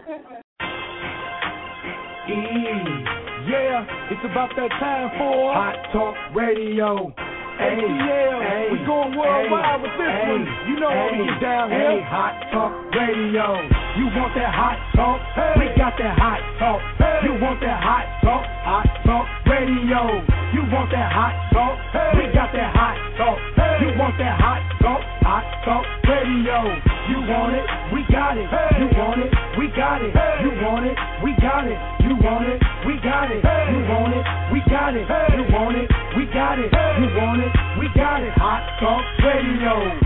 Yeah, it's about that time for Hot Talk Radio. ATL, we going worldwide with this one. You know how we get down here. Hot Talk Radio. You want that hot talk? We got that hot talk. You want that hot talk? Hot Talk Radio. You want that hot talk? We got that hot talk. You want that hot talk? Hot Talk Radio. You want it? We got it. You want it? We got it. You want it? We got it. You want it? We got it. You want it? We got it. You want it? We got it. You want it? We got it. Hot Talk Radio.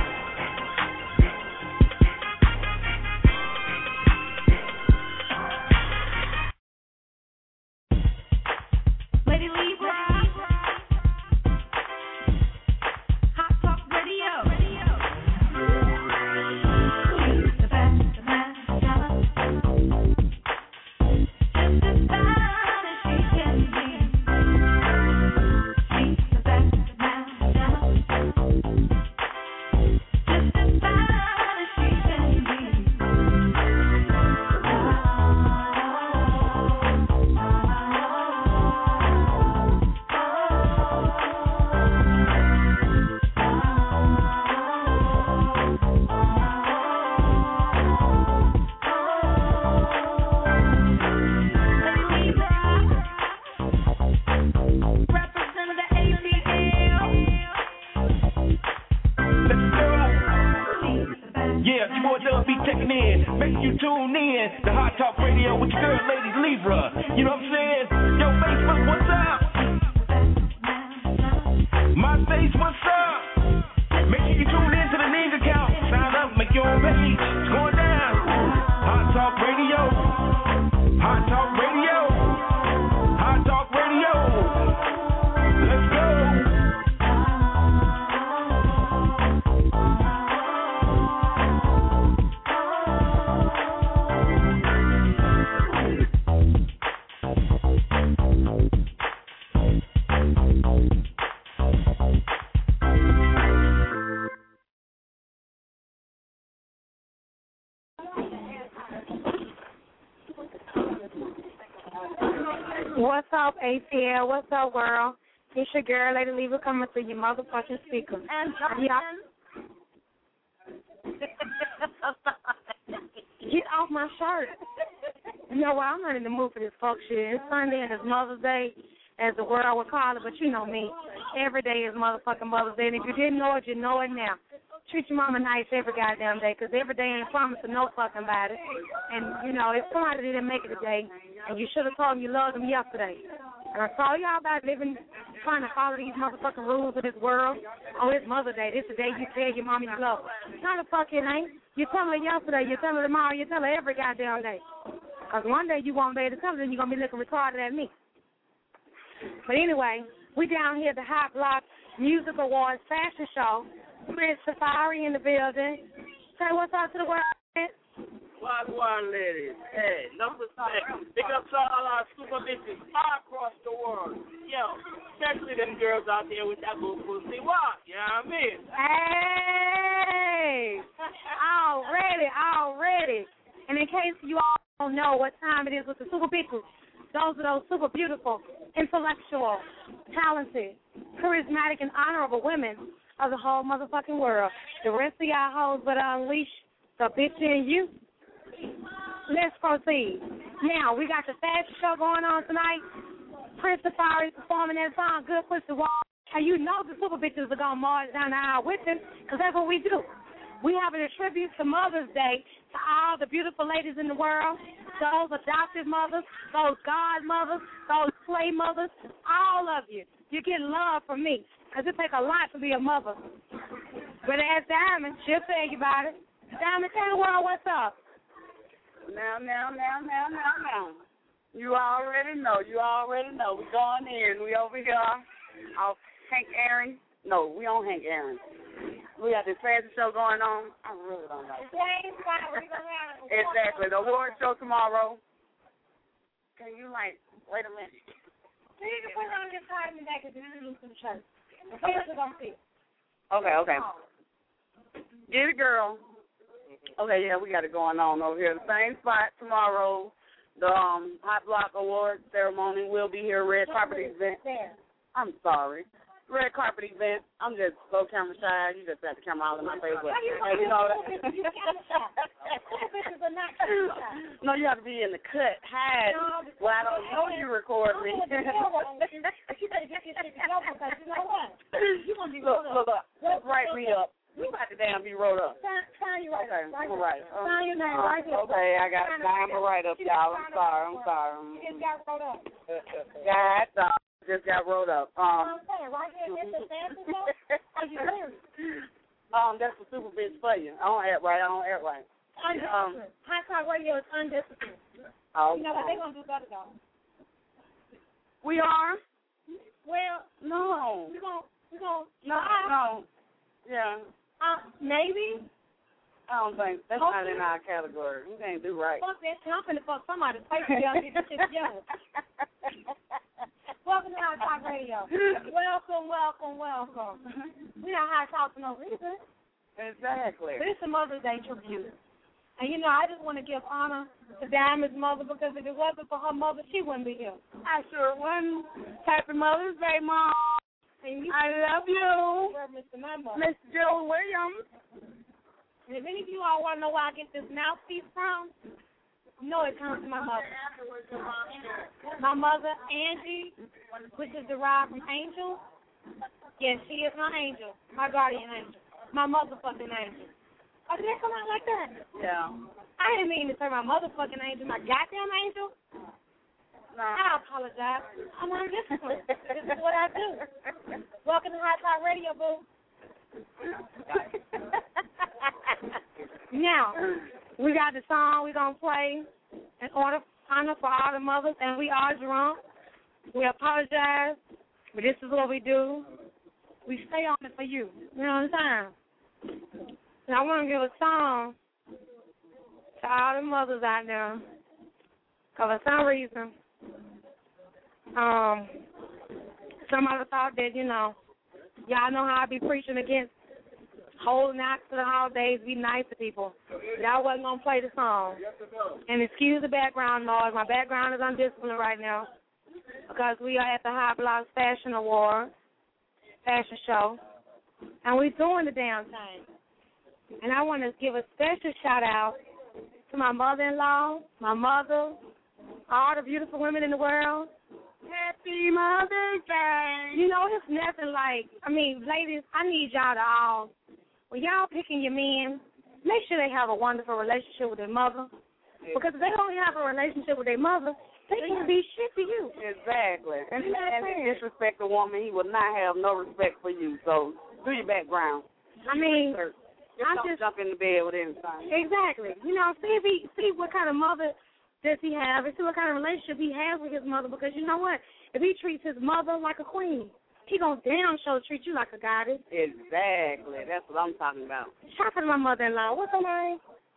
What's up, ATL? What's up, world? It's your girl, Lady Lever, coming through your motherfucking speaker. And Jonathan. Get off my shirt. You know what? I'm not in the mood for this fuck shit. It's Sunday and it's Mother's Day, as the world would call it, but you know me. Every day is motherfucking Mother's Day, and if you didn't know it, you know it now. Treat your mama nice every goddamn day, because every day ain't promised to no fucking body. And, you know, if somebody didn't make it today, and you should have told them you loved them yesterday. And I told y'all about living, trying to follow these motherfucking rules of this world. Oh, it's Mother's Day. This is the day you tell your mama you love her. No, the fuck it ain't. You tell her yesterday, you tell her tomorrow, you tell her every goddamn day. Because one day you won't be able to tell her, then you're going to be looking retarded at me. But anyway, we down here at the Hot Block Music Awards Fashion Show. Prince Safari in the building. Say what's up to the world, Prince. Wagwan, ladies. Hey, number 6. Big up to all our super bitches all across the world. Yo, especially them girls out there with that good pussy walk. You know what I mean? Hey! Already. And in case you all don't know what time it is with the super bitches, those are those super beautiful, intellectual, talented, charismatic, and honorable women of the whole motherfucking world. The rest of y'all hoes better unleash the bitch in you. Let's proceed. Now, we got the fashion show going on tonight. Prince Safari performing that song, Good Pussy Walk. And you know the super bitches are going to march down the aisle with us, because that's what we do. We have a tribute to Mother's Day to all the beautiful ladies in the world, those adoptive mothers, those godmothers, those play mothers, all of you. You get love from me, because it takes a lot to be a mother. But ask Diamond, she'll tell you about it. Diamond, tell the world what's up. Now. You already know. We going in. We over here off Hank Aaron. No, we on Hank Aaron. We got this fashion show going on. I really don't know. Exactly. The award show tomorrow. Can you, wait a minute. So you can put it on your side and back and do some shirts. The pants are going to fit. Okay. Get it, girl. Okay, yeah, we got it going on over here. The same spot tomorrow. The Hot Block Award ceremony will be here. Red carpet event. I'm sorry. Red carpet event. I'm just so camera shy. You just got the camera all in my face. But, you know that. No, you have to be in the cut. Hide. Well, I don't know you record me. Look. Just write me up. You about to damn be wrote up. Sign you right. Okay, I'm right. Sign your name right here. Okay, I got time to write up, y'all. I'm sorry. You just got wrote up. God, just got wrote up. I'm saying, right here, this is fancy stuff. Are you serious? That's the super bitch for you. I don't act right. Undisciplined. High Talk Radio is undisciplined. Oh. You know what? They're going to do better, though. We are? Well, no. We're going No. Yeah. Maybe. I don't think that's not in our category. We can't do right. Fuck that shit. I'm finna fuck somebody's face down and get this shit together. Welcome to High Talk Radio. Welcome. We don't High Talk for no reason. Exactly. But it's a Mother's Day tribute. And, you know, I just want to give honor to Diamond's mother because if it wasn't for her mother, she wouldn't be here. I sure wouldn't. Happy Mother's Day, Mom. I love you. Miss Jill Williams. And if any of you all want to know where I get this mouthpiece from, you know it comes from my mother. My mother, Angie, which is derived from angel. Yes, she is my angel, my guardian angel, my motherfucking angel. Oh, did that come out like that? Yeah. I didn't mean to say my motherfucking angel, my goddamn angel. No. I apologize. I'm undisciplined. This is what I do. Welcome to High Talk Radio, boo. Now, we got the song we're going to play in honor for all the mothers, and we are drunk. We apologize, but this is what we do. We stay on it for you. You know what I'm saying? And I want to give a song to all the mothers out there, because for some reason, somebody thought that, you know, y'all know how I be preaching against holding out to the holidays, be nice to people. Y'all wasn't going to play the song. And excuse the background noise. My background is undisciplined right now because we are at the High Block Fashion Award, fashion show, and we're doing the damn thing. And I want to give a special shout-out to my mother-in-law, my mother, all the beautiful women in the world. Happy Mother's Day. You know, it's nothing like, ladies, I need y'all to all, when y'all picking your men, make sure they have a wonderful relationship with their mother. Because if they don't have a relationship with their mother, they can be shit to you. Exactly. And if you disrespect a woman, he will not have no respect for you. So do your background. Just jump in the bed with anything. Exactly. You know, see what kind of mother does he have, and see what kind of relationship he has with his mother, because you know what? If he treats his mother like a queen, he gonna damn sure treat you like a goddess. Exactly. That's what I'm talking about. Shout out to my mother-in-law. What's her name?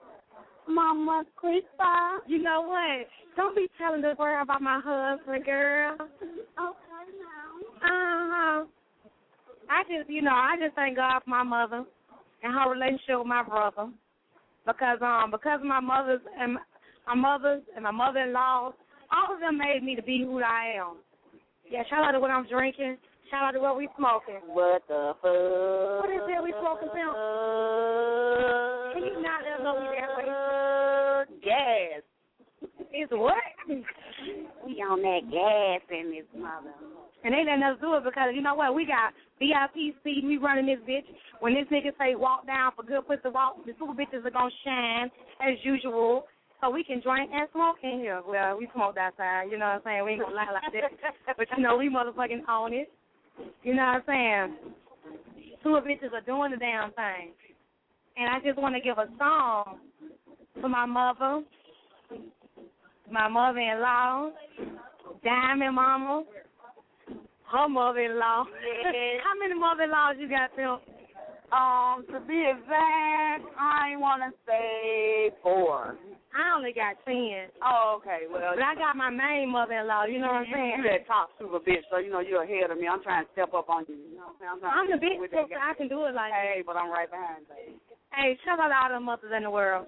Mama Krista. You know what? Don't be telling the world about my husband, girl. Okay, now. I just thank God for my mother and her relationship with my brother, because of my mothers and my mother-in-law, all of them made me to be who I am. Yeah, shout out to what I'm drinking. Shout out to what we smoking. What the fuck? What is it we smoking, Phil? Can you not let us know we that way? Gas. It's what? We on that gas in this mother. And they letting us do it because, you know what, we got VIP seating, we running this bitch. When this nigga say walk down for good place to walk, the super bitches are going to shine as usual. So we can drink and smoke in here. Well, we smoked outside, you know what I'm saying? We ain't gonna lie like that. But, you know, we motherfucking own it. You know what I'm saying? Two bitches are doing the damn thing. And I just want to give a song for my mother, my mother-in-law, Diamond Mama, her mother-in-law. How many mother-in-laws you got, Phil? To be exact, I want to say 4. I only got 10. Oh, okay. Well, but I got my main mother-in-law. You know what I'm saying? You that top super bitch, so you know you're ahead of me. I'm trying to step up on you. You know what I'm saying? I'm the bitch, so I can do it like that. Hey, but I'm right behind you. Hey, shout out to all the mothers in the world.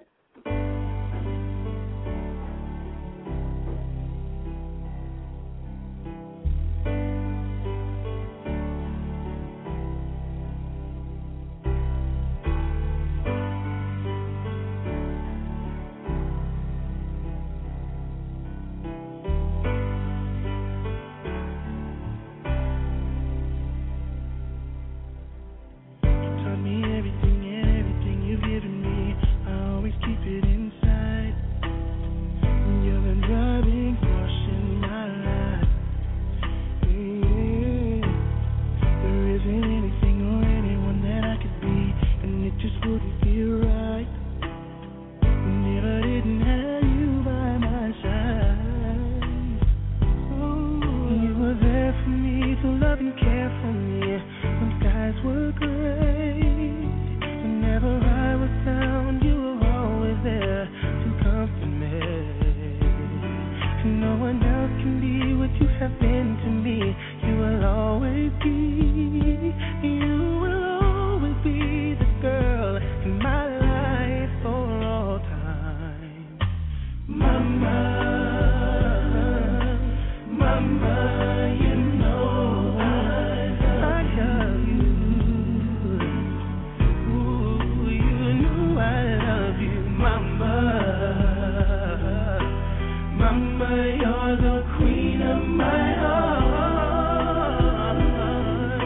Mama, you're the queen of my heart.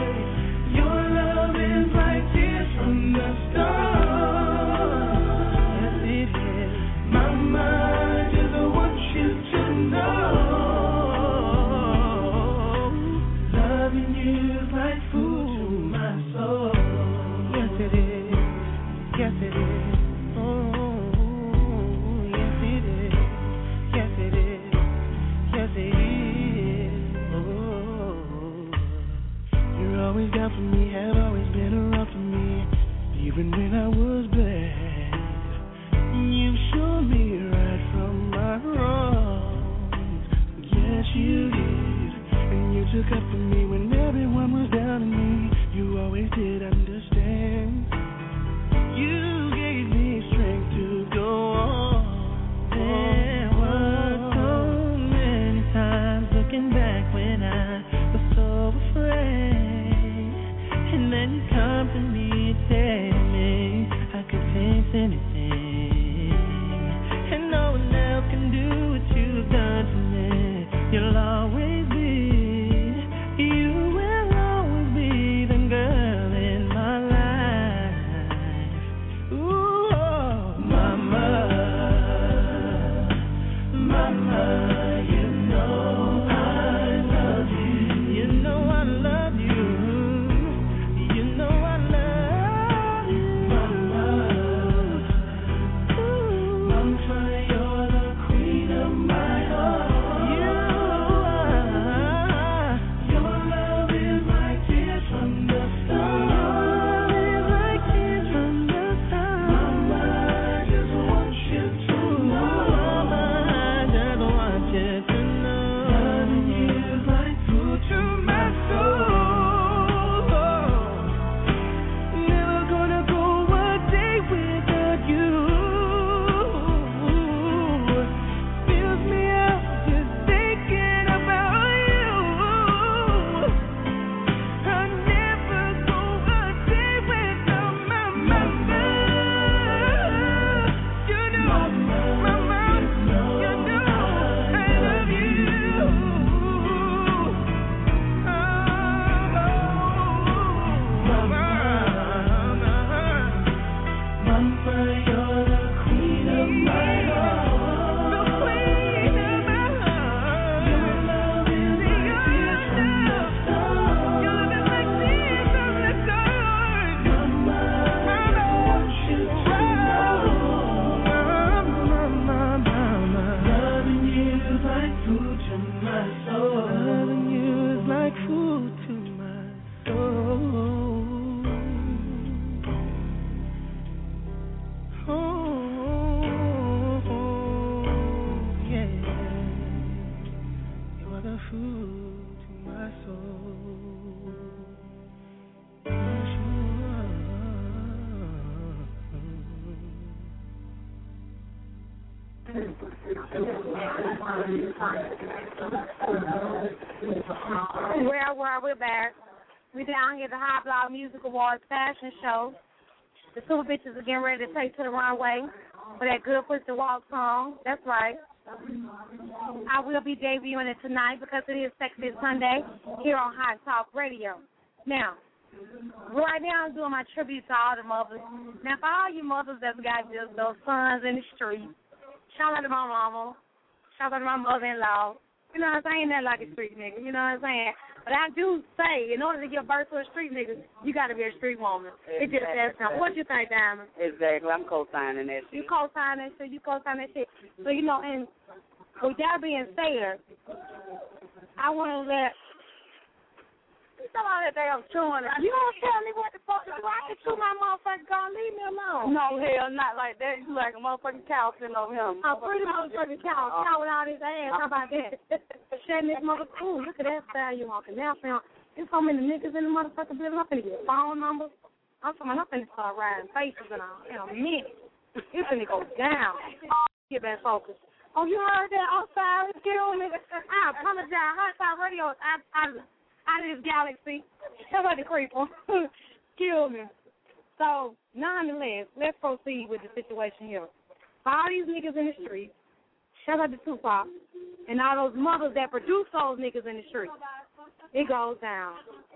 Well, we're back. We down here at the High Block Music Awards fashion show. The Super Bitches are getting ready to take to the runway for that Good Pussy Walk song. That's right. I will be debuting it tonight because it is Sexy Sunday here on Hot Talk Radio. Now, right now I'm doing my tribute to all the mothers. Now, for all you mothers that's got just those sons in the street, shout out to my mama, shout out to my mother-in-law. You know what I'm saying? That like a street nigga, you know what I'm saying? But I do say, in order to give birth to a street nigga, you got to be a street woman. Exactly. It just that simple. What you think, Diamond? Exactly. I'm co-signing that shit. You co-sign that shit. You co-sign that shit. So, you know, and with that being said, I want to let somebody that damn chewing. You don't tell me what the fuck to do. I can chew my motherfucking gun. Leave me alone. No, hell, not like that. You like a motherfucking cow sitting over him. A pretty motherfucking cow. Cow with all his ass. How about that? Shedding this motherfucker. Ooh, look at that style you walking. Now, there's so many niggas in the motherfucking building. I'm finna get phone numbers. I'm finna start riding faces in a minute. It's finna go down. Get back focused. Oh, you heard that? I'm sorry. Kill me. I apologize. Hot Talk Radio is out of this galaxy. How about the creeper? Kill me. So, nonetheless, let's proceed with the situation here. For all these niggas in the street, shout out to Tupac, and all those mothers that produce those niggas in the street. It goes down.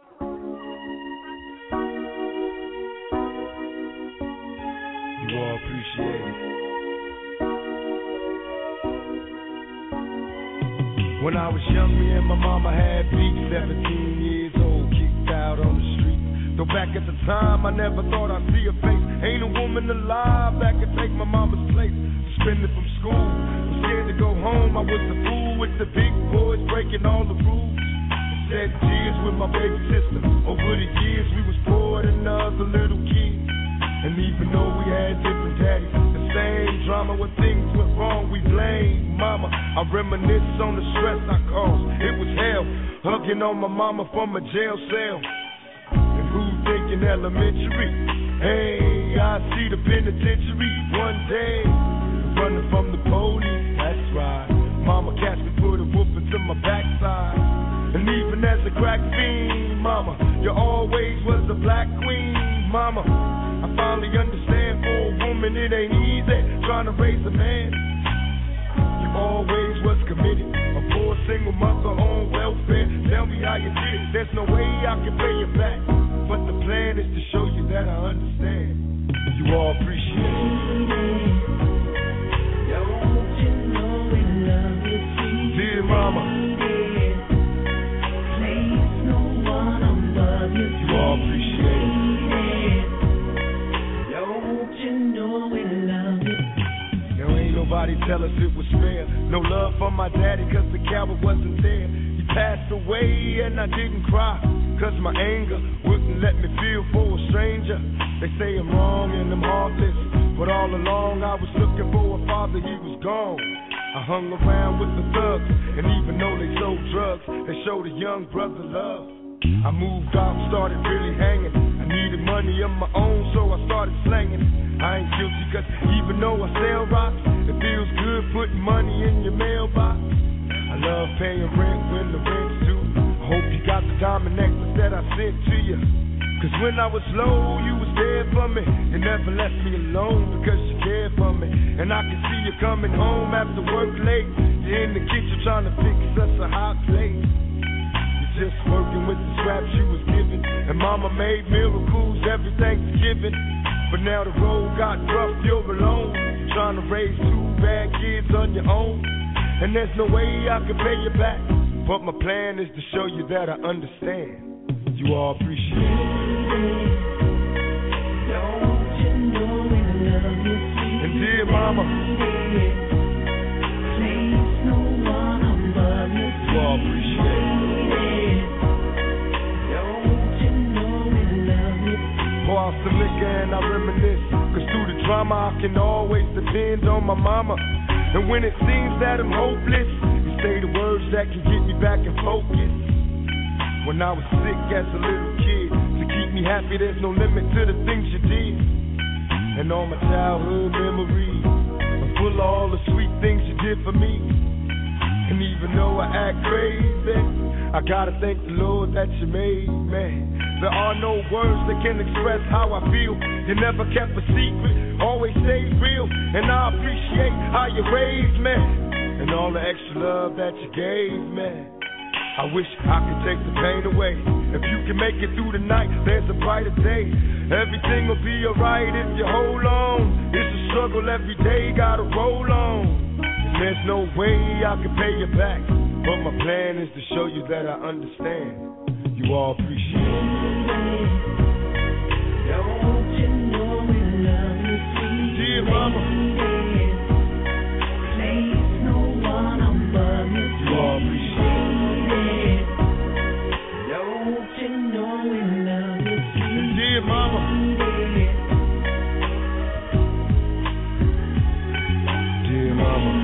You all appreciate it. When I was young, me and my mama had beef, 17 years old, kicked out on the street. Though back at the time, I never thought I'd see her face. Ain't a woman alive that could take my mama's place. Suspended from school, was scared to go home. I was the fool with the big boys, breaking all the rules. Shed tears with my baby sister. Over the years, we was poor than other little kids. And even though we had different daddies, the same drama when things went wrong, we blame mama. I reminisce on the stress I caused. It was hell, hugging on my mama from a jail cell. And who thinking elementary? Hey, I see the penitentiary one day, running from the police. That's right. Mama catch me, put a whoop into my backside. And even as a crack fiend, mama, you always was the black queen, mama. I finally understand for a woman it ain't easy trying to raise a man. You always was committed, a poor single mother on welfare. Tell me how you did it, there's no way I can pay you back. But the plan is to show you that I understand. You all appreciate it. Don't you know we love you, sweet dear mama. Place no one above you. You all appreciate it. Nobody tell us it was fair. No love for my daddy cause the coward wasn't there. He passed away and I didn't cry cause my anger wouldn't let me feel for a stranger. They say I'm wrong and I'm heartless, but all along I was looking for a father, he was gone. I hung around with the thugs, and even though they sold drugs, they showed a young brother love. I moved out, started really hanging. I needed money of my own, so I started slanging. I ain't guilty, cause even though I sell rocks, it feels good putting money in your mailbox. I love paying rent when the rent's due. I hope you got the diamond necklace that I sent to you. Cause when I was low, you was there for me. You never left me alone because you cared for me. And I can see you coming home after work late. You're in the kitchen trying to fix us a hot plate. Just working with the scraps you was given. And mama made miracles every Thanksgiving. But now the road got rough, you're alone. You're trying to raise two bad kids on your own. And there's no way I can pay you back. But my plan is to show you that I understand. You all appreciate it. Don't you know we love you, sweet and dear mama. Place no one above you. You all appreciate it. Pour out some liquor and I reminisce. Cause through the drama I can always depend on my mama. And when it seems that I'm hopeless, you say the words that can get me back in focus. When I was sick as a little kid, to keep me happy there's no limit to the things you did. And all my childhood memories are full of all the sweet things you did for me. And even though I act crazy, I gotta thank the Lord that you made me. There are no words that can express how I feel. You never kept a secret, always stayed real. And I appreciate how you raised me and all the extra love that you gave me. I wish I could take the pain away. If you can make it through the night, there's a brighter day. Everything will be alright if you hold on. It's a struggle every day, gotta roll on. And there's no way I can pay you back, but my plan is to show you that I understand. You all appreciate it. Don't you know we love you, sweet dear mama. Place no one above you, You all appreciate it. Don't you know we love you, sweet it. Dear mama. Dear mama.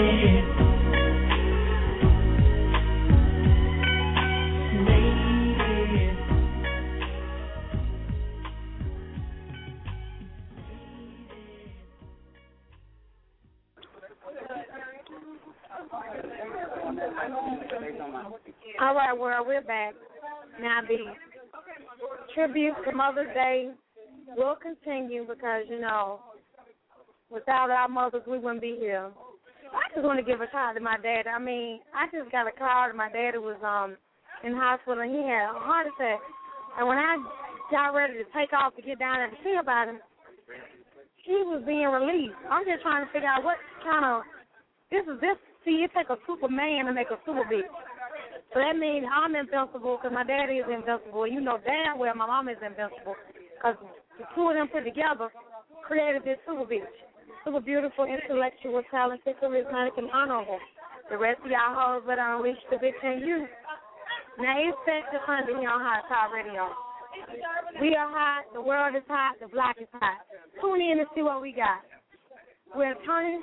All right, well, we're back. Now, the tribute to Mother's Day will continue because, you know, without our mothers, we wouldn't be here. I just want to give a shout out to my dad. I mean, I just got a call that my daddy was in hospital, and he had a heart attack. And when I got ready to take off to get down there to see about him, he was being released. I'm just trying to figure out what kind of see, it take a Superman to make a super bitch. So that means I'm invincible because my daddy is invincible. You know damn well my mom is invincible because the two of them put together created this super bitch. Super beautiful, intellectual, talented, charismatic, and honorable. The rest of y'all hoes better unleash the bitch in you. Now it's Sexy Sunday here on Hot Talk Radio. We are hot, the world is hot, the block is hot. Tune in and see what we got. We're turning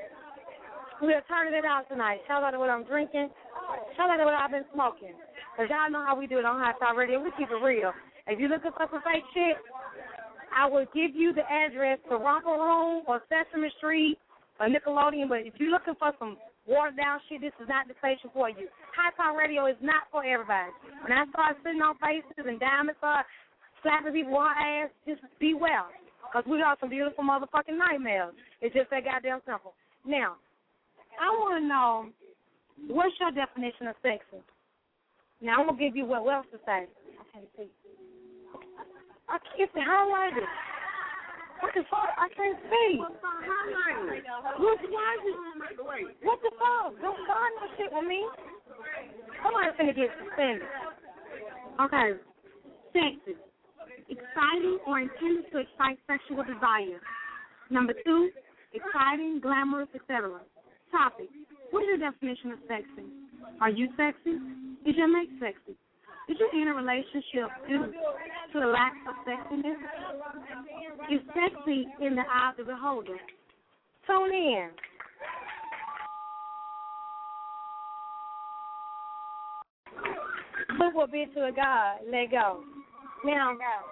it out tonight. Shout out to what I'm drinking. Shout out to what I've been smoking. Because y'all know how we do it on Hot Talk Radio. We keep it real. If you're looking for some fake shit, I will give you the address to Romper Room or Sesame Street or Nickelodeon. But if you're looking for some watered down shit, this is not the station for you. Hot Talk Radio is not for everybody. When I start sitting on faces and diamonds start slapping people on her ass, just be well. Because we got some beautiful motherfucking nightmares. It's just that goddamn simple. Now, I want to know, what's your definition of sexy? Now, I'm going to give you what else to say. I can't see. I can't see. Highlight it. What the fuck? I can't see. What the fuck? Don't start no shit with me. Somebody's finna get suspended. Okay. Sexy. Exciting or intended to excite sexual desire. Number 2, exciting, glamorous, etc. Topic. What is your definition of sexy? Are you sexy? Is your mate sexy? Is you in a relationship due to the lack of sexiness? Is sexy in the eye of the beholder? Tune in. Put what be to a God, let go. Now,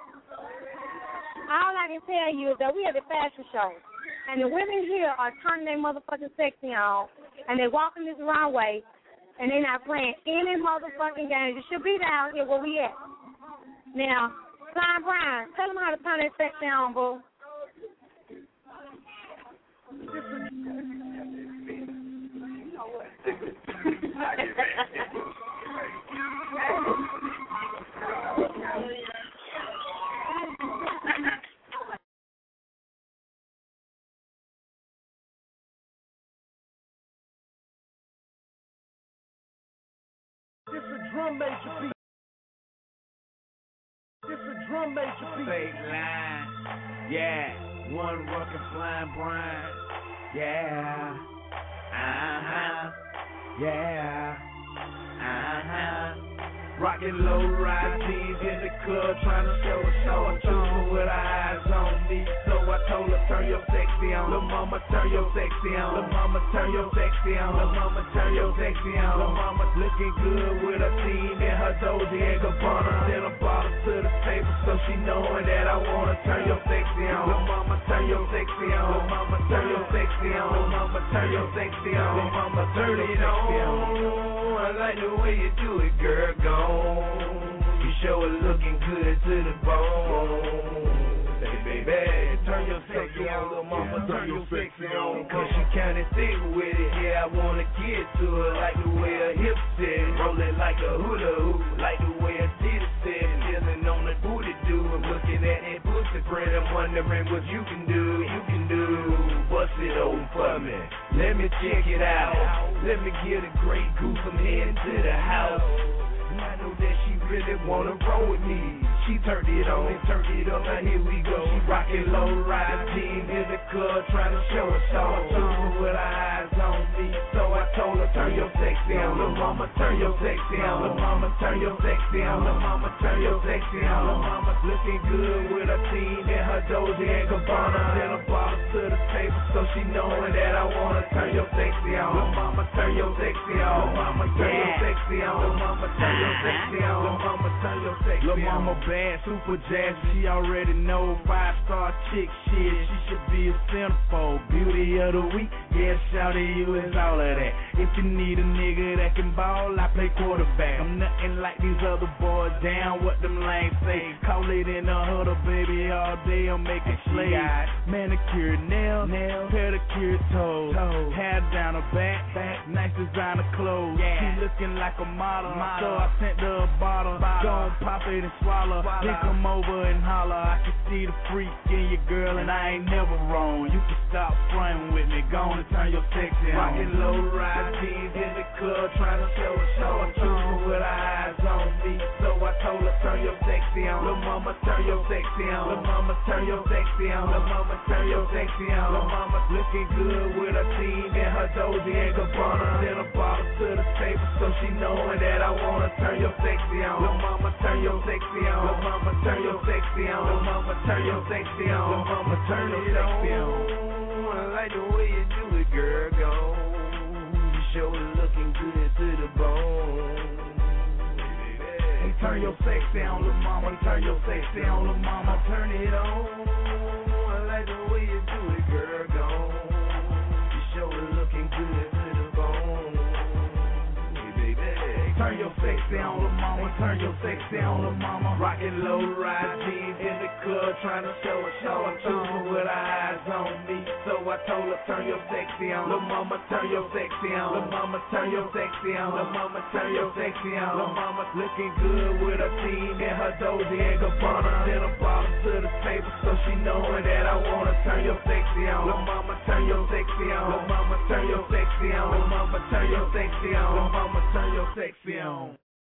all I can tell you is that we have a fashion show, and the women here are turning their motherfucking sexy on, and they walking this runway, and they're not playing any motherfucking games. You should be down here where we at. Now, Slime Brian, tell them how to turn their sexy on, boo. This a drum major beat. This a drum major beat. Fake line, yeah. One rockin' Slime Brian, yeah. Yeah. Rockin' low rise jeans in the club, trying to show a show a tune with her eyes on me. So I told her, turn your sexy on. Lil' mama, turn your sexy on. Lil' mama, turn your sexy on. Lil' mama, turn your sexy on. Lil' mama looking good with her team and her Dozy and Gabbana. Send a bottle to the table so she knowing that I wanna turn your sexy on. Lil' mama, turn your sexy on. Lil' mama, turn your sexy on. Lil' mama, turn your sexy on. Lil' mama, turn it on. like the way you do it, girl, gone. You sure looking good to the bone. Say, baby, turn your sexy on, little mama, turn your sexy on. Cause she kinda thick with it, yeah, I wanna get to her. Like the way her hips sit, rolling like a hula hoop. Like the way her titties sit, feeling on the booty do. I'm looking at that pussy print, I'm wondering what you can do. Bust it open for me, let me check it out. Let me get a great goose, I'm heading to the house. And I know that she really wanna roll with me. She turned it on and turned it up, now here we go. She rockin' low rise jeans in the club, trying to show us all. With her eyes on me, so I told her, turn your sexy on, little mama, turn your sexy on, little mama, turn your sexy on, little mama, turn your sexy on, little mama, looking good with her team and her Doja and Gabbana. Then a bottle to the table, so she knowing that I wanna turn your sexy on, little mama, turn your sexy on, little mama, turn your sexy on, little mama, turn your sexy on, little mama, turn your sexy on. Little mama bad, super jazz, she already know, 5-star chick shit, she should be a centerfold, beauty of the week, yeah, shawty, you is all of that. If you need a nigga that can ball, I play quarterback. I'm nothing like these other boys, down what them lanes say. Call it in the huddle, baby, all day I'm making slaves. Manicure nails, pedicure toes, hair down her back, nice designer clothes. She looking like a model, so I sent her a bottle. Don't pop it and swallow, then come over and holler. I can see the freak in your girl and I ain't never wrong. You can stop frontin' with me, go on and turn your sexy on. Rockin' low rise jeans in the club, trying to show a truth with her eyes on me. So I told her, turn your sexy on, little mama, turn your sexy on, little mama, turn your sexy on, little mama, turn your sexy on, little mama, looking good with her team and her Doja and Gabbana. Then a bottle to the table, so she knowing that I wanna turn your sexy on, little mama, turn your sexy on, little mama, turn your sexy on, little mama, turn your sexy on, little mama, turn your sexy on. I like the way you do it, girl, go. You sure looking good to the bone. Hey, turn your sexy on, little mama, turn your sexy on, little mama, turn it on. I like the way you do it, girl, go. You sure looking good to the bone. Hey, baby, turn your sexy on, little mama, turn your sexy on, little mama. Rockin' low rise jeans in the club, trying to show a truth with her eyes on me. So I told her, turn your sexy on, little mama, turn your sexy on, little mama, turn your sexy on, little mama, turn your sexy on, little mama, looking good with her team and her Doja and Gabbana. Then a bottle to the table, so she knowing that I wanna turn your sexy on, little mama, turn your sexy on, little mama, turn your sexy on, little mama, turn your sexy on, little mama, turn your sexy on.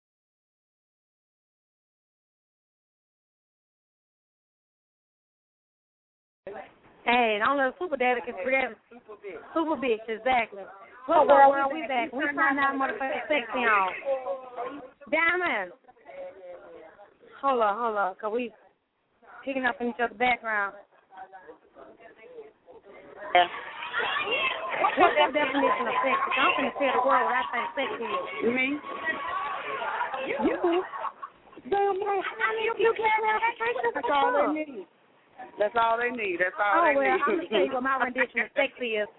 Hey, don't let Super Daddy can forget it. Super bitch, exactly. Well, world, we back. We find out motherfucking sexy on. Diamond. Hold on, because we picking up in each other's background. Yeah. What's that definition of sexy? I'm going to tell the world what I think sexy is. You mean? You. Damn right. I mean, you can't have that sexy. That's all they need. That's all they need. That's all they need. I'm going to tell you what my rendition of sexy is.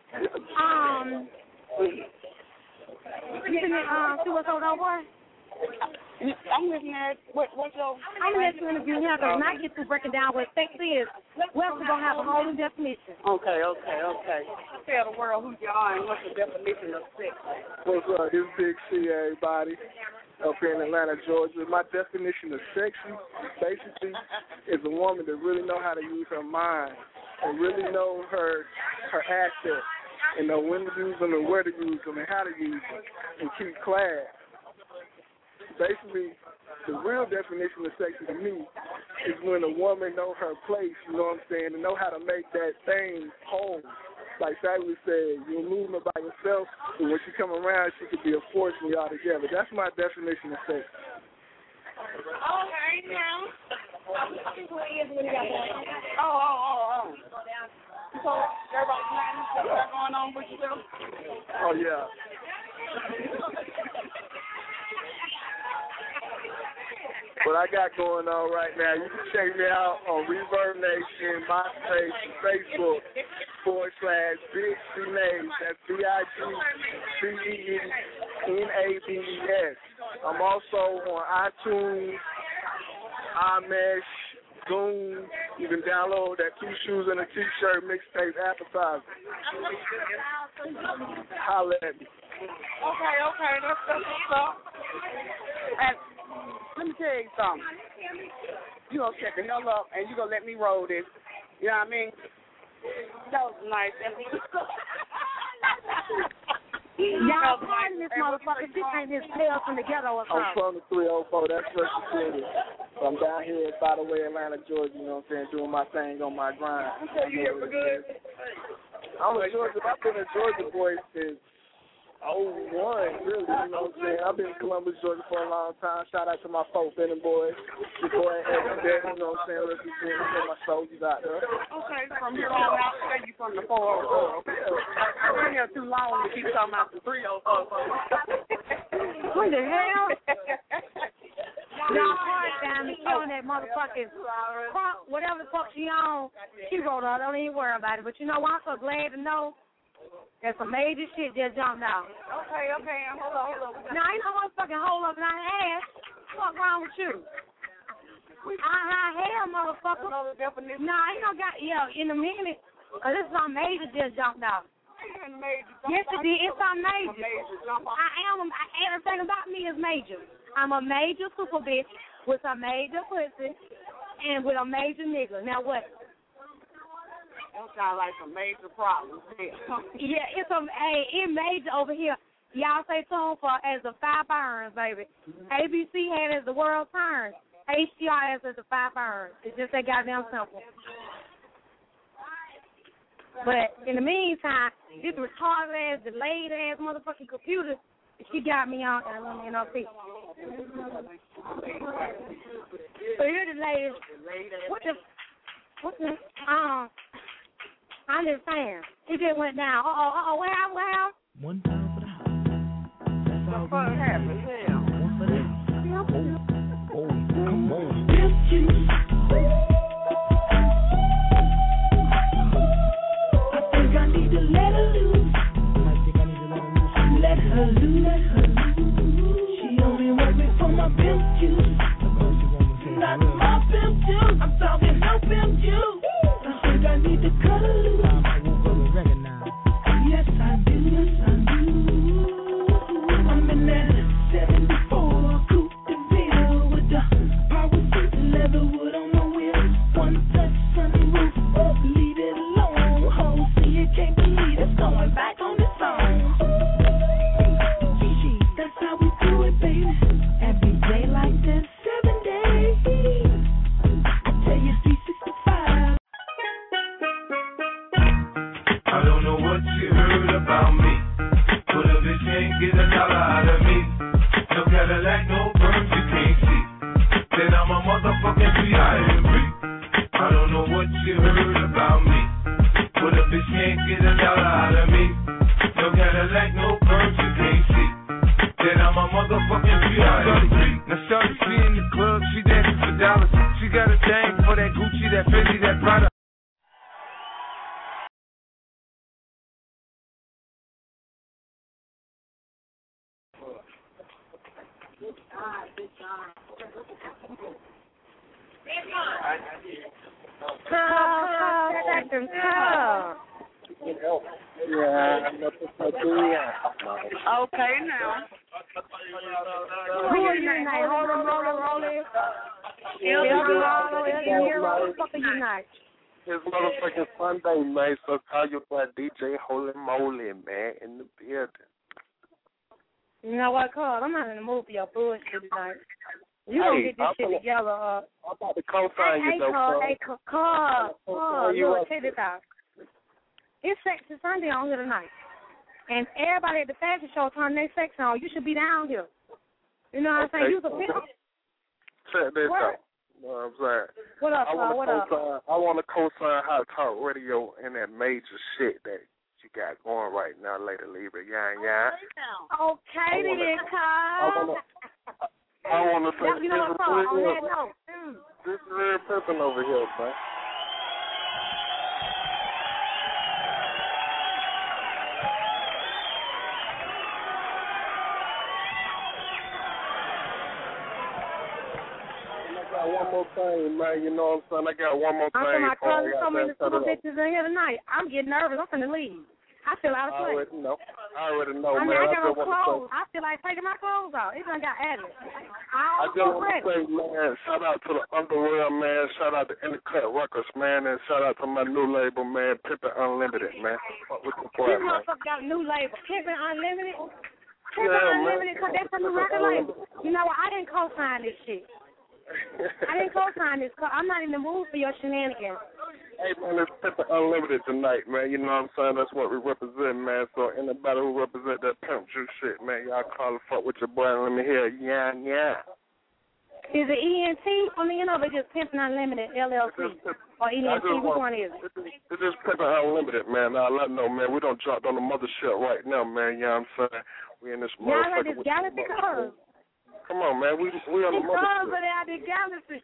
You can see what's over there, boy? I'm listening at what's your... I'm listening to you now because when I get to breaking down what sexy is, we're going to have a whole new definition. Okay. Tell the world who you are and what's the definition of sexy. What's up? This is Big C, everybody, up here in Atlanta, Georgia. My definition of sexy, basically, is a woman that really know how to use her mind and really know her assets and know when to use them and where to use them and how to use them and keep class. Basically, the real definition of sexy to me is when a woman know her place, you know what I'm saying, and know how to make that thing home. Like Sadly said, you're moving her by yourself, but when she come around, she could be a force when y'all together. That's my definition of sexy. Okay, now. So, everybody's nice? What's going on with you? Oh, yeah. What I got going on right now, you can check me out on Reverb Nation, MySpace, Facebook, /Big C Names. That's BIGCEE Nabes. I'm also on iTunes, iMesh, Zoom. You can download that 2 Shoes and a T-shirt mixtape appetizer. Holla at me. Okay, that's what's up. And let me tell you something. You gonna shut the hell up and you gonna let me roll this. You know what I mean? That was nice. Y'all pardon this motherfucker. She ain't his tail from the ghetto or something. I'm from the 304. That's Fresh City. So I'm down here, by the way, Atlanta, Georgia. You know what I'm saying? Doing my thing on my grind. Okay, you here for good? I'm a Georgia. I've been a Georgia boy since 01, really. You know what I'm saying? I've been in Columbus, Georgia for a long time. Shout out to my folks, Benton boys. Your boy, Evan Deck, you know what I'm saying? Represent my soldiers out there. Okay, from here on out, say you from the 404. I've been here too long to keep talking about the 304. What the hell? Y'all hard down me on that motherfucking fuck, whatever the fuck she on. She wrote her. Don't even worry about it. But you know what? I'm so glad to know that some major shit just jumped out. Okay, hold on. Now, ain't no motherfucking hold up and I ass. What's wrong with you? Hell, motherfucker. Nah, ain't no got, in a minute. Cause this is some major just jumped out. Yes, it did. It's some major. Everything about me is major. I'm a major super bitch with a major pussy and with a major nigga. Now what? That sounds like some major problems. Yeah, it's it major over here. Y'all stay tuned for as the 5 burns, baby. ABC had as the world turns. HDR has as the 5 burns. It's just that goddamn simple. But in the meantime, this retarded ass, delayed ass motherfucking computer, she got me on NLP. So here's the latest. What the I'm just saying. It just went down. Well. One time for the house. What happened? One for them. Oh, come on. I think I need to let her loose. Let her loose. She only want me for my pimp juice. Not my pimp juice. I'm talking no pimp juice. I think I need to cut her loose. Yes, I do. I'm in that 74 coupe de ville with the power seats and leather wood on the wheels. One touch sunroof, leave it alone. Home, see it, can't believe it's going back on its own. That's how we do it, baby. Every day like this, 7 days. I tell you, 365. I don't know what you heard about me, but a bitch can't get $1 out of me. No Cadillac, no perms you can't see. Then I'm a motherfucking P.I.M.P. I don't know what you heard about me, but a bitch can't get $1 out of me. No Cadillac, no perms you can't see. Then I'm a motherfucking P.I.M.P. Now shorty, she in the club, she dancing for dollars. She got a thing for that Gucci, that Fendi, that Prada. Okay, now. Who are you tonight? Hold on. What the fuck are you tonight? It's motherfucking Sunday, man, so call your boy DJ Holy Moly, man, in the building. You know what, Carl? I'm not in the mood for your bullshit tonight. You don't get this shit together. I'm about to co-sign you, though, Carl, look, check this out. It's Sexy Sunday on here tonight. And everybody at the fashion show turn their sex on. You should be down here. You know what I'm saying? You's a pimp. Check this out. You know what I'm saying? What up, Carl? What up? I want to co-sign Hot Talk Radio and that major shit that you got going right now, Lady Libra. Yeah. Okay, then, Carl. I want to say you know what, Carl? On that note. This is real pimping over here, man. one more thing, man. You know what I'm saying? I got one more thing. I'm talking about so many super bitches in here tonight. I'm getting nervous. I'm finna leave. I feel out of place. I already know, man. I got no clothes. I feel like taking my clothes off. It done got added. I just want to say, man, shout out to the Underworld, man. Shout out to Intercut Records, man. And shout out to my new label, man, Pimpin' Unlimited, man. Fuck with the boy, man. This motherfucker got a new label, Pimpin' Unlimited. Pimpin' Unlimited, because that's from the record label. You know what? I didn't co-sign this shit. I didn't co-sign this. I'm not in the mood for your shenanigans. Hey, man, it's Pimpin' Unlimited tonight, man. You know what I'm saying? That's what we represent, man. So anybody who represent that pimp juice shit, man, y'all call the fuck with your boy and let me hear yeah. Is it ENT? I mean, you know, they just Pimpin' Unlimited, LLC. Or ENT, which one is it? It's just Pimpin' Unlimited, man. Now, let know, man. We don't drop on the mothership right now, man. You know what I'm saying? We in this motherfucker. Y'all like this galaxy cuz. Come on, man. We on the mothership. Because of that, the galaxy.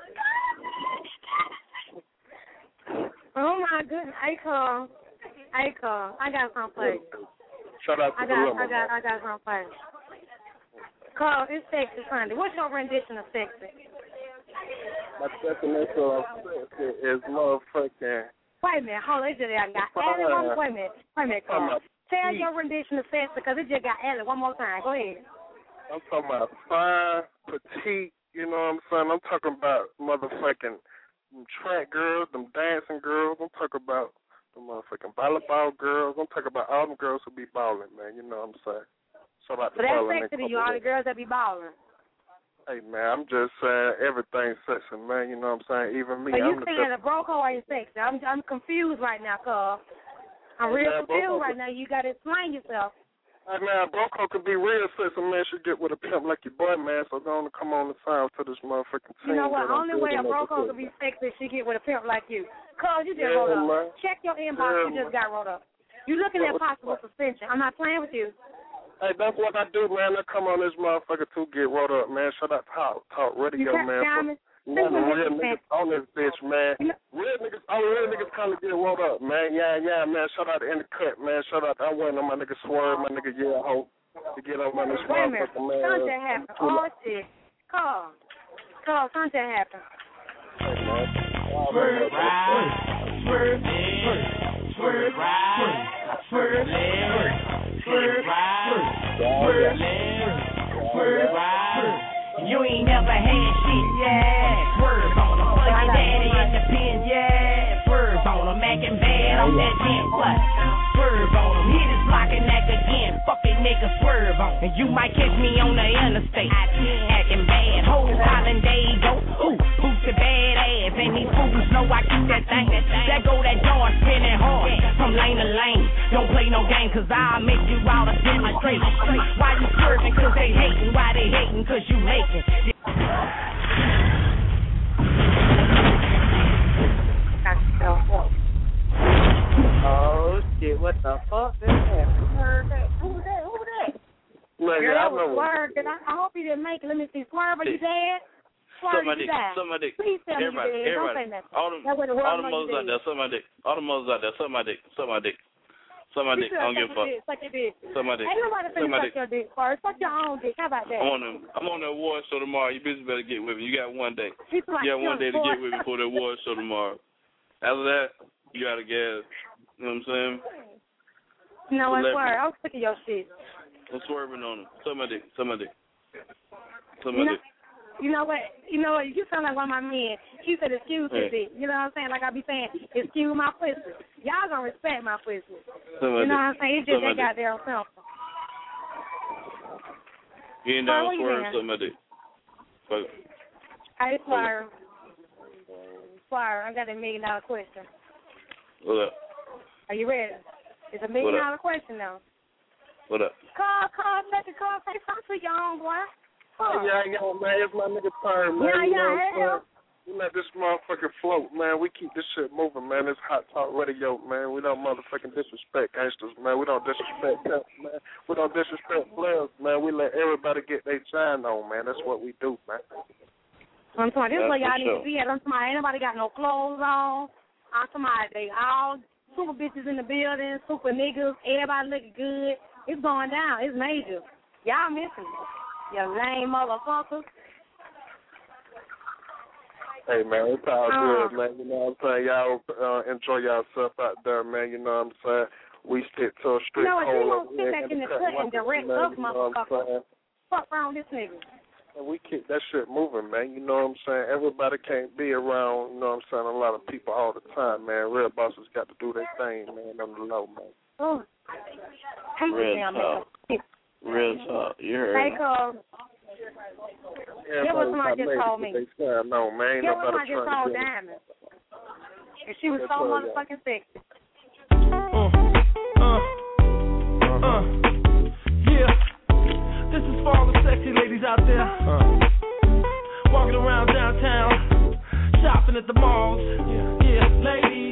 Oh my goodness, Akon, I got something for you. Shout out to I got something for you. Carl, it's Sexy Sunday. What's your rendition of Sexy? My definition of Sexy is motherfucking. Wait a minute, hold on, it just got added. Wait a minute, Carl. Tell your rendition of Sexy because it just got added one more time. Go ahead. I'm talking about fine, petite. You know what I'm saying? I'm talking about motherfucking. Them track girls, them dancing girls. I'm talking about the motherfucking volleyball girls. I'm talking about all them girls who be balling, man. You know what I'm saying? So that's sexy to you, all the girls that be balling. Hey, man, I'm just saying everything's sexy, man. You know what I'm saying? Even me. So you saying a broke hoe ain't sexy? I'm confused right now, cuz. I'm real confused right now. You got to explain yourself. Hey, man, Broco could be real sexy, man. Should get with a pimp like your boy, man. So go on and come on the sound to this motherfucking team. You know what? Only way a Broco could be sexy is she get with a pimp like you. Cuz, you just rolled up. Man. Check your inbox. You just got rolled up. You looking at possible suspension. I'm not playing with you. Hey, that's what I do, man. I come on this motherfucker to get rolled up, man. Shut up, Talk Radio, man. Real niggas on this bitch, man. Real niggas come to get rolled up, man. Yeah, man. Shout out to Intercut, man. Shout out to I went on my nigga Swerve, my nigga Ho, to get on my nigga motherfucker, man. Something happened. Oh, shit. Call. Something happened. Swerve, you ain't never had shit, yeah. Swerve on a fucking daddy in the pen, yeah. Swerve on a Mac and bad on that tent, what? Swerve on him, hit his block and act again. Fucking nigga, swerve on. And you might catch me on the interstate, acting bad. Whole Holland day go, who's the bad ass? And these fools know I keep that thing. That go that door spinning hard from lane to lane. Don't play no game, cause I'll make you out of demonstration. Why you swerving? Cause they hating. Why they hating? Cause you making. Oh shit, what the fuck is that? Who that? Man, girl, that was Swerve. I hope you didn't make it. Let me see. Swerve, are you dead? Swerve, you died. Please tell me you dead. Don't say nothing. All the mothers out there, suck my dick. All the mothers out there, suck my dick. Suck my dick. Suck my dick. I don't give a fuck. Suck your dick. Suck my dick. Ain't nobody finna suck your dick first. Suck your own dick. How about that? I'm on the award show tomorrow. You bitches better get with me. You got one day. You got one day to get with me for the award show tomorrow. After that, you gotta gas. You know what I'm saying? You know what, Swerve? I'm sick of your shit. I'm swerving on him. Suck my dick. Suck my dick. Suck my dick. You know what? You sound like one of my men. He said, excuse me, dick. You know what I'm saying? Like I be saying, excuse my pussy. Y'all gonna respect my pussy. You know what I'm saying? It's just that goddamn simple. You ain't down swerve, suck my dick. Fuck. Hey, Swerve. Swerve, I got $1 million question. What up? Are you ready? It's $1 million question now. What up? Call, say something to your own boy. Yeah, man, it's my nigga turn, man. We let this motherfucker float, man. We keep this shit moving, man. It's Hot Talk Radio, man. We don't motherfucking disrespect gangsters, man. We don't disrespect them, man. We don't disrespect players, man. We let everybody get their shine on, man. That's what we do, man. I'm talking this is what y'all need to be at. I'm talking ain't nobody got no clothes on. I'm talking they all super bitches in the building, super niggas, everybody looking good. It's going down. It's major. Y'all missing it. You lame motherfuckers. Hey, man, it's all good, man. You know what I'm saying? Y'all enjoy yourself out there, man. You know what I'm saying? We stick to a strict code. You won't sit back in in the cut and direct us, motherfucker. Fuck around this nigga. And we keep that shit moving, man. You know what I'm saying? Everybody can't be around, you know what I'm saying, a lot of people all the time, man. Real bosses got to do their thing, man, on the low, man. Oh. Real talk. Real talk. You heard me. Hey, Cole. Get what somebody just told me. No, man. Get what somebody just told Diamond. And she was so motherfucking sexy. Yeah. This is for all the sexy ladies out there. Walking around downtown, shopping at the malls. Yeah, ladies.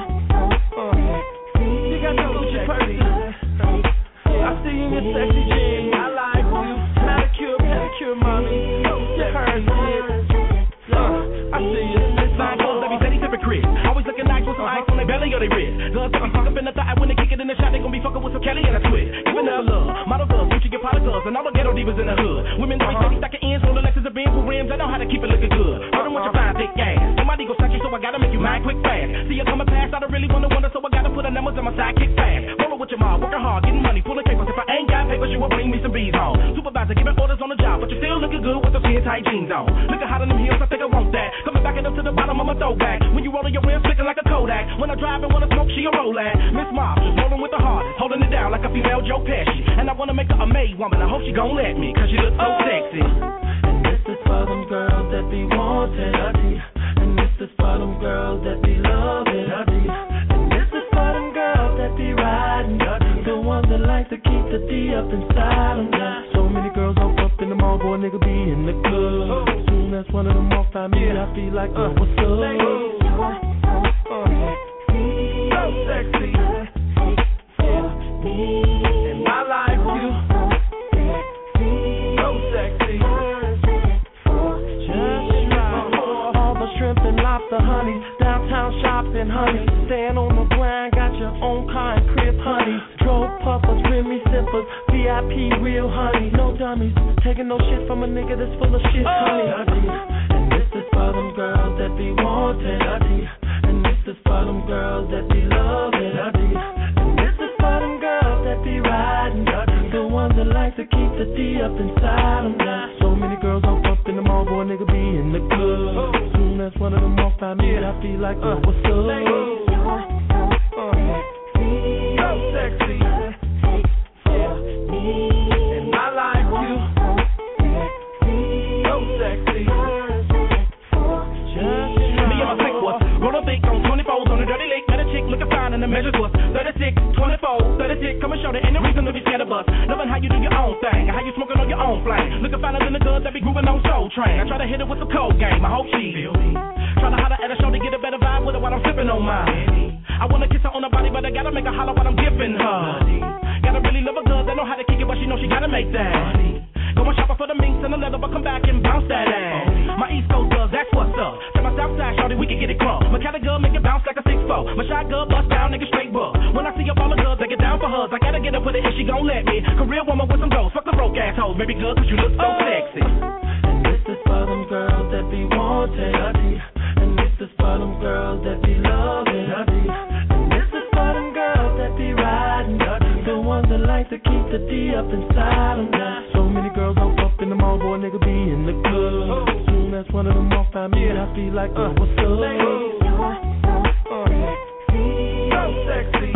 You got your Gucci purses. I see you in your sexy jeans. I like you. Manicure, pedicure, mommy. You heard it. I see you. Fine clothes, every steady sipping crib. Always looking nice with some ice on their belly or their wrist. Guns that be stuck up in the thigh when they kick it in the shot. They gon' be fucking with some Kelly and a twist. Giving her love, model girls, Gucci get product girls, and all the ghetto divas in the hood. Women always steady stacking ends, rolling Lexus and Benz with rims. I know how to keep it looking good. Running with your fine thick ass. Somebody go suck you, so I gotta make you mine quick fast. See you coming past, I don't really wanna wonder, so I gotta put the numbers on my sidekick fast. Rolling with your mom, working hard, getting money, pulling papers. If I ain't got papers, you will bring me some bees home. Supervisor giving orders on the job, but you still looking good with those skin tight jeans on. Looking hot in them heels, I think I want that. Coming back it up to the bottom of my throwback. When you rolling your rims, flicking like a Kodak. When I drive and wanna smoke, she a roll at. Miss Mob, rolling with the heart, holding it down like a female Joe Pesci. And I wanna make her a maid woman. I hope she gon' let me, cause she looks so sexy. And this is for them girls that be wanting, and this is for them girls that be loving, and this is for them girls that be riding, the ones that like to keep the D up inside them. So many girls up in the mall, boy, nigga be in the club. Soon as one of them walk by me, I feel like, what's up? So sexy, and I like you. So sexy, just right. All the shrimp and lobster, honey. Downtown shopping, honey. Staying on the grind, got your own car and crib, honey. Drove puffers, Remy sippers, VIP real, honey. No dummies, taking no shit from a nigga that's full of shit, honey. And this is for them girls that be wanting, and this is for them girls that be loving, and this is for them girls that be riding, the ones that like to keep the D up inside them. So many girls up in the mall, boy, nigga be in the club. Soon as one of them walk by me, I feel like, what's up? So sexy, and I like you. So sexy, just me and my quick was roll a big on 24s on the dirty lake. Met a chick looking fine and the measures was 36, 24, 36. Come and show there ain't no reason to be scared of us. Loving how you do your own thing, how you smoking on your own flame. Looking finer than the girls that be grooving on Soul Train. I try to hit it with some cold game. I hope she feel me. Try to holler at her show to get a better vibe with her while I'm sipping on mine. I wanna kiss her on her body, but I gotta make her holler while I'm giving her. Gotta really love a girl that know how to kick it, but she know she gotta make that. Go and shop her for the minks and the leather, but come back and bounce that ass. My East Coast girls, that's what's up. Tell my South Side shorty, we can get it crunk. My Cali girl make it bounce like a 6'4". My Shy girl bust down, nigga straight buck. When I see up all the girls, they get down for hers. I gotta get up with it if she gon' let me. Career woman with some goals, fuck the broke assholes. Baby girl, cause you look so sexy. And this is for them girls that be wanting, and this is for them girls that be loving, and this is for them girls that be riding, the ones that like to keep the D up inside them. So many girls up in the mall, boy, nigga be in the club. Soon as one of them walk by me, I feel like, what's up? So sexy,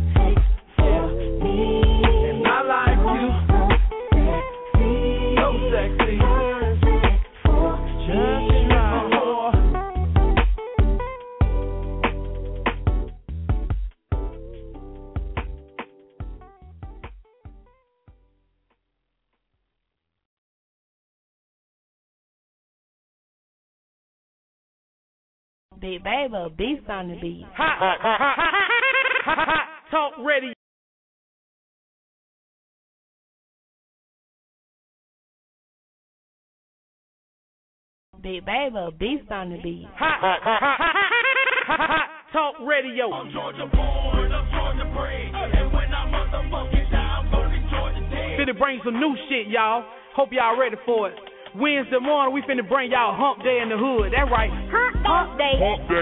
and I like you. So sexy, just right. Big baby, a beast on the beat. Hot Talk Radio. Big baby, a beast on the beat. Hot Talk Radio. I'm Georgia born, I'm Georgia bred, and when I motherfucking die, I'm voting Georgia dead. Finna bring some new shit, y'all. Hope y'all ready for it. Wednesday morning, we finna bring y'all Hump Day in the Hood. That's right. Hump Day.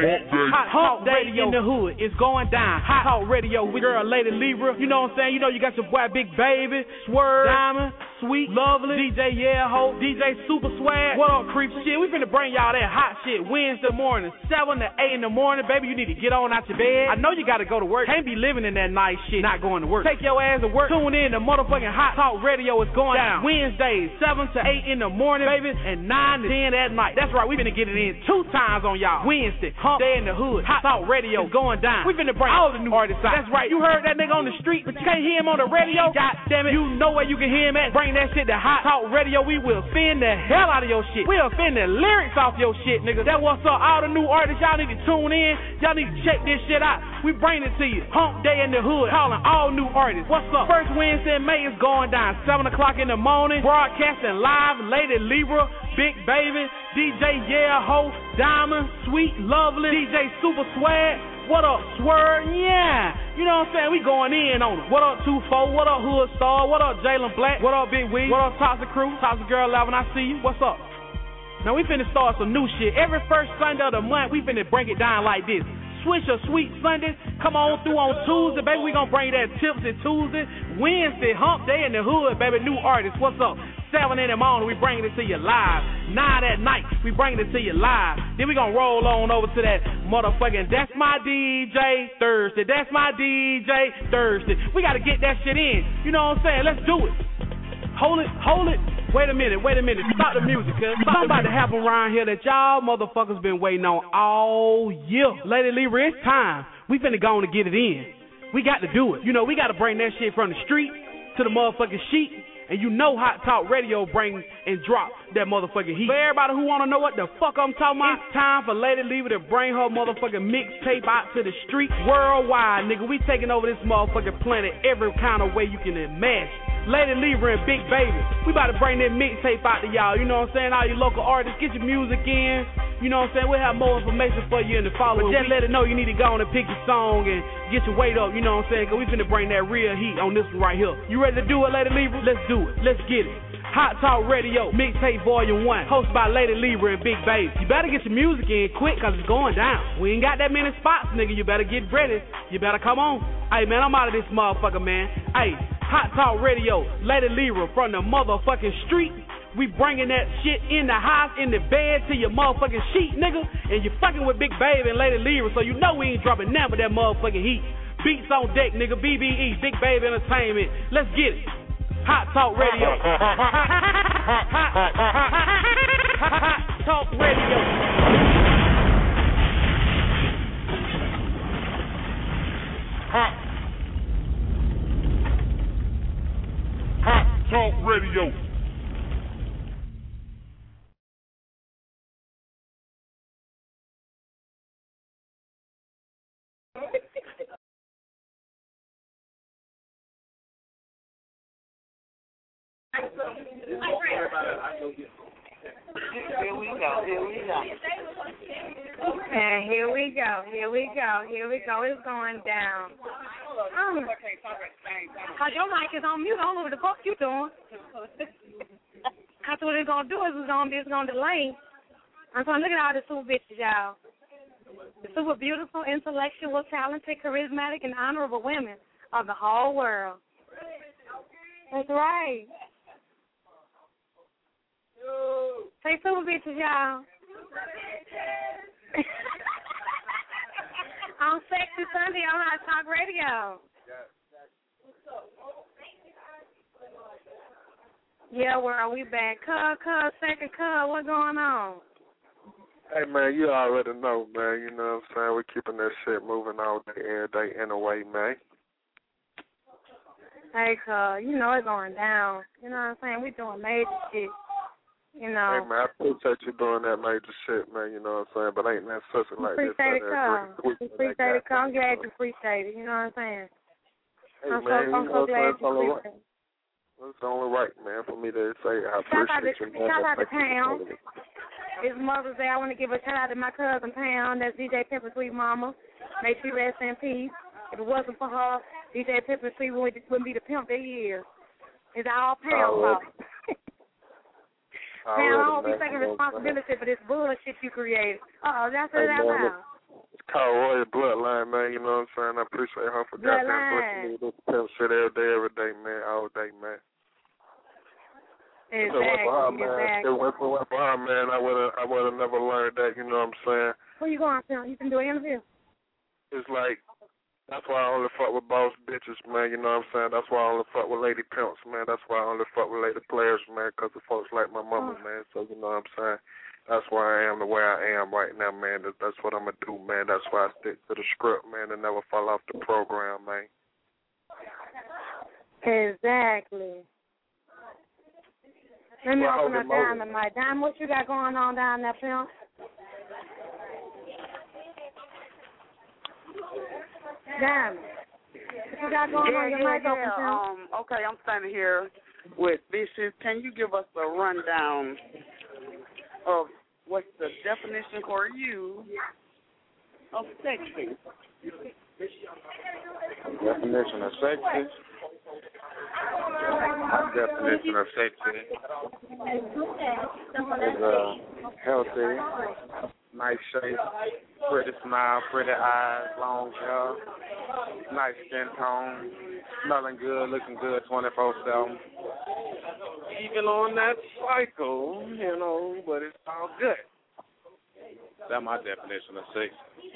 Hot Talk Radio in the Hood. It's going down. Hot Talk Radio with girl Lady Libra. You know what I'm saying? You know you got your boy Big Baby, Swerve, Diamond, Sweet, Lovely, DJ Ho, DJ Super Swag. What up, creep shit? We finna bring y'all that hot shit Wednesday morning, 7 to 8 in the morning. Baby, you need to get on out your bed. I know you gotta go to work. Can't be living in that nice shit, not going to work. Take your ass to work. Tune in to motherfucking Hot Talk Radio. Is going down Wednesdays, 7 to 8 in the morning, baby, and 9 to 10 at night. That's right, we finna get it in 2 times on y'all. Wednesday, Hump Day in the Hood. Hot Talk Radio is going down. We finna bring all the new artists out. That's right, you heard that nigga on the street, but you can't hear him on the radio. God damn it, you know where you can hear him at. Bring that shit to Hot Talk Radio. We will spin the hell out of your shit. We'll spin the lyrics off your shit, nigga. That what's up. All the new artists, y'all need to tune in. Y'all need to check this shit out. We bring it to you. Hump Day in the Hood. Calling all new artists. What's up? First Wednesday in May is going down 7 o'clock in the morning. Broadcasting live. Lady Libra, Big Baby, DJ Ho, Diamond, Sweet, Lovely, DJ Super Swag. What up, Swerve? Yeah. You know what I'm saying? We going in on it. What up, 2-4? What up, Hood Star? What up, Jalen Black? What up, Big Wig? What up, Toxic Crew? Toxic Girl 11, I see you. What's up? Now we finna start some new shit. Every first Sunday of the month, we finna break it down like this. Swish or Sweet Sunday. Come on through on Tuesday, baby. We gonna bring that Tipsy Tuesday. Wednesday, Hump Day in the Hood, baby. New artists. What's up? 7 in the morning, we bringing it to you live. 9 at night, we bringing it to you live. Then we gonna roll on over to that motherfucking That's My DJ Thursday. That's My DJ Thursday. We gotta get that shit in. You know what I'm saying? Let's do it. Hold it. Wait a minute. Stop the music, cuz. Something about to happen around here that y'all motherfuckers been waiting on all year. Lady Libra, it's time. We finna go on to get it in. We got to do it. You know, we got to bring that shit from the street to the motherfucking sheet. And you know Hot Talk Radio bring and drop that motherfucking heat. For everybody who want to know what the fuck I'm talking about, it's time for Lady Libra to bring her motherfucking mixtape out to the street worldwide, nigga. We taking over this motherfucking planet every kind of way you can imagine. Lady Libra and Big Baby, we about to bring that mixtape out to y'all. You know what I'm saying? All you local artists, get your music in. You know what I'm saying? We'll have more information for you in the following week. Just let it know you need to go on and pick your song and get your weight up. You know what I'm saying? Because we finna bring that real heat on this one right here. You ready to do it, Lady Libra? Let's do it. Let's get it. Hot Talk Radio, Mixtape Volume 1, hosted by Lady Libra and Big Baby. You better get your music in quick because it's going down. We ain't got that many spots, nigga. You better get ready. You better come on. Hey, man, I'm out of this motherfucker, man. Hey, Hot Talk Radio, Lady Libra from the motherfucking street. We bringing that shit in the house, in the bed, to your motherfucking sheet, nigga. And you fucking with Big Baby and Lady Libra, so you know we ain't dropping nothing but that motherfucking heat. Beats on deck, nigga. BBE, Big Baby Entertainment. Let's get it. Hot Talk Radio. Hot Talk Radio. Hot Talk Radio. Here we go. And here we go. It's going down. Cause your mic is on mute. I don't know what the fuck you doing. Cause what it's gonna do is it's gonna delay. I'm trying to look at all the super bitches, y'all. The super beautiful, intellectual, talented, charismatic, and honorable women of the whole world. That's right. Say super bitches, y'all. On Sexy Sunday on Hot Talk Radio. Yeah, world, we back. Second cuz, what's going on? Hey, man, you already know, man. You know what I'm saying? We're keeping that shit moving all day, every day, in a way, man. Hey, cuz, you know it's going down. You know what I'm saying? We doing major shit. You know. Hey, man, I appreciate you doing that major shit, man. You know what I'm saying? But ain't necessarily like this. Appreciate it, cuz. I'm glad you appreciate it. You know what I'm saying? Hey, I'm so glad you appreciate it. It's only right, man, for me to say I appreciate you. Shout out to Pound. It's Mother's Day. I want to give a shout out to my cousin Pound. That's DJ Pepper Sweet Mama. May she rest in peace. If it wasn't for her, DJ Pepper Sweet wouldn't be the pimp that he is. It's all Pound fault. Pound, responsibility for this bullshit you created. Did I say that loud? It's called Royal Bloodline, man. You know what I'm saying? I appreciate her for goddamn pushing me this pimp shit every day, man. All day, man. Exactly. If it went for her, man, I would have never learned that. You know what I'm saying? Where you going, Phil? You can do an interview. It's like, that's why I only fuck with boss bitches, man. You know what I'm saying? That's why I only fuck with lady pimps, man. That's why I only fuck with lady players, man, because of folks like my mama, man. So, you know what I'm saying? That's why I am the way I am right now, man. That's what I'm going to do, man. That's why I stick to the script, man, and never fall off the program, man. Exactly. Let me open up Diamond, Mike. Diamond, what you got going on down there, Phil? Diamond, what you got going on? Your mic open, Phil? Okay, I'm standing here with Vicious. Can you give us a rundown of what's the definition for you of sexy? Definition of sexy? My definition of sexy is healthy, nice shape, pretty smile, pretty eyes, long hair, nice skin tone, smelling good, looking good 24/7. Even on that cycle, you know, but it's all good. That's my definition of sexy.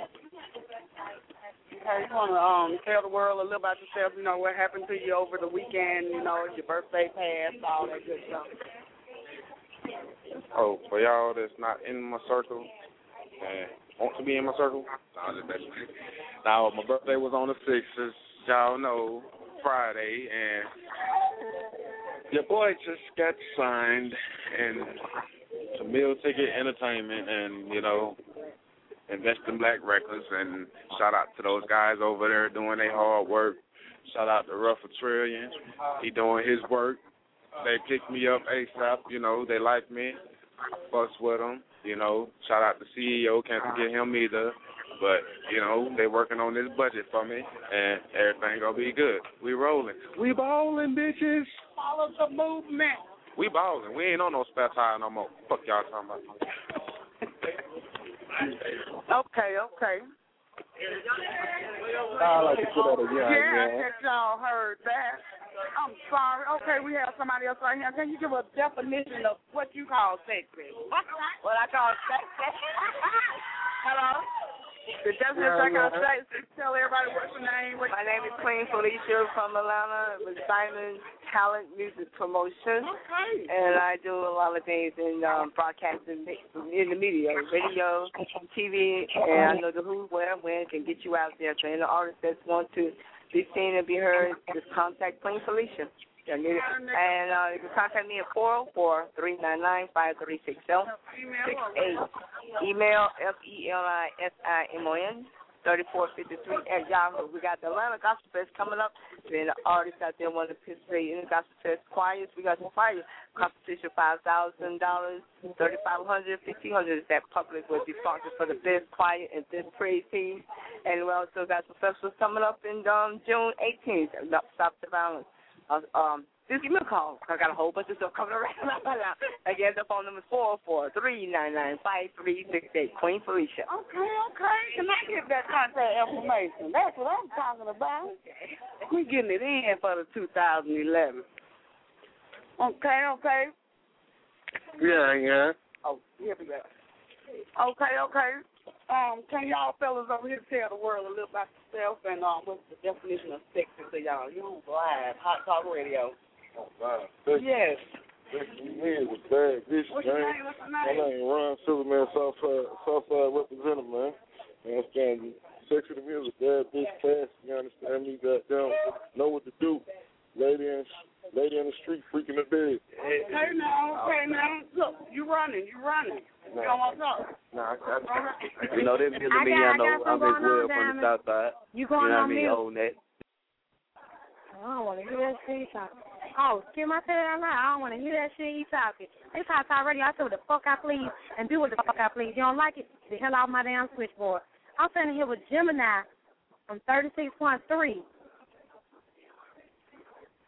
Okay, you want to tell the world a little about yourself, you know, what happened to you over the weekend, you know, your birthday passed, all that good stuff. Oh, for y'all that's not in my circle and want to be in my circle, now my birthday was on the 6th, as y'all know, Friday, and your boy just got signed and to Meal Ticket Entertainment and, you know, Invest in Black Records, and shout out to those guys over there doing their hard work. Shout out to Ruffle Trillion. He doing his work. They picked me up ASAP, you know, they like me. Fuss with them, you know. Shout out to CEO, can't forget him either. But, you know, they working on this budget for me, and everything gonna be good. We rolling. We ballin', bitches. Follow the movement. We ballin'. We ain't on no spare tire no more. Fuck y'all talking about. Okay. I like to put out a I guess y'all heard that. I'm sorry. Okay, we have somebody else right here. Can you give a definition of what you call sexy? What I call sexy? Hello? The definition I call sexy. Tell everybody what's your name. My name is Queen Felicia from Atlanta with Simon Talent Music Promotion. Okay. And I do a lot of things in broadcasting in the media, radio, TV, and I know the who, where, when can get you out there. So any artists that want to be seen and be heard, just contact Queen Felicia. And you can contact me at 404-399-5360. Email FELISIMON 3453 @Yahoo. We got the Atlanta Gospel Fest coming up. Then the artists out there want to participate in the Gospel Fest choirs. We got some choirs. Competition $5,000, $3,500, $1,500 is that public will be sponsored for the best choir and best praise team. And we also got some festivals coming up in June 18th. Stop the violence. Just give me a call. I got a whole bunch of stuff coming around right now. Again, the phone number is 443-999-5368. Queen Felicia. Okay. Can I get that contact information? That's what I'm talking about. We getting it in for the 2011. Okay. Yeah. Oh, here we go. Okay. Can y'all fellas over here tell the world a little about yourself and what's the definition of sexy to y'all? You live, Hot Talk Radio. Oh, wow. Yes. Sexy man was bad, bitch. What's your name? My name Ron Silverman, Southside representative, man. You understand? Sexy to music, bad bitch, class. You understand me? Goddamn, know what to do. Lady in the street, freaking the bed. Okay now. Look, you running. You don't want to talk. Nah, you know, them music me, I know I'm as well from the South Side. You going on mute? Own that. I don't want to hear that shit he talking. Oh, Kim, I said it out loud. I don't want to hear that shit he talking. It's Hot Talk Radio. I say what the fuck I please and do what the fuck I please. You don't like it? The hell off my damn switchboard. I'm standing here with Gemini from 36.3.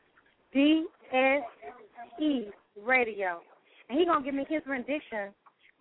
DSE Radio. And he going to give me his rendition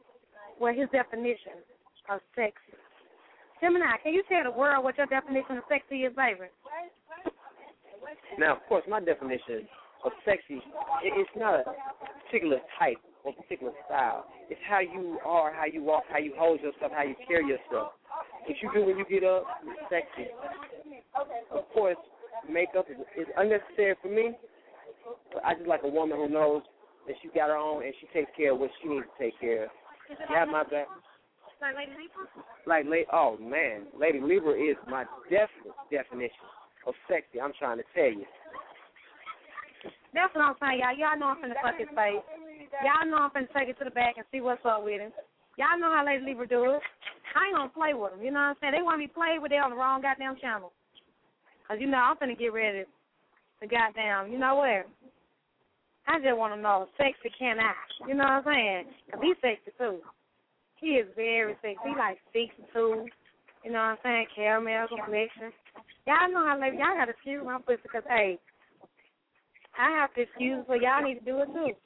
his definition of sexy. Gemini, can you tell the world what your definition of sexy is, baby? Now, of course, my definition of sexy, it's not a particular type or particular style. It's how you are, how you walk, how you hold yourself, how you carry yourself. What you do when you get up is sexy. Of course, makeup is unnecessary for me, but I just like a woman who knows that she got her own and she takes care of what she needs to take care of. You have my back. Like Lady Libra? Oh, man. Lady Libra is my definition of sexy. I'm trying to tell you. That's what I'm saying, y'all. Y'all know I'm finna fuck his face. Y'all know I'm finna take it to the back and see what's up with him. Y'all know how Lady Libra do it. I ain't gonna play with them, you know what I'm saying? They want me to play with them on the wrong goddamn channel. Because, you know, I'm finna get ready to goddamn, you know where? I just want to know, sexy can I? You know what I'm saying? Because he's sexy, too. He is very sexy. He like 6'2", you know what I'm saying? Caramel complexion. Y'all know how ladies, y'all got to excuse my pussy because, hey, I have to excuse, but y'all need to do it, too.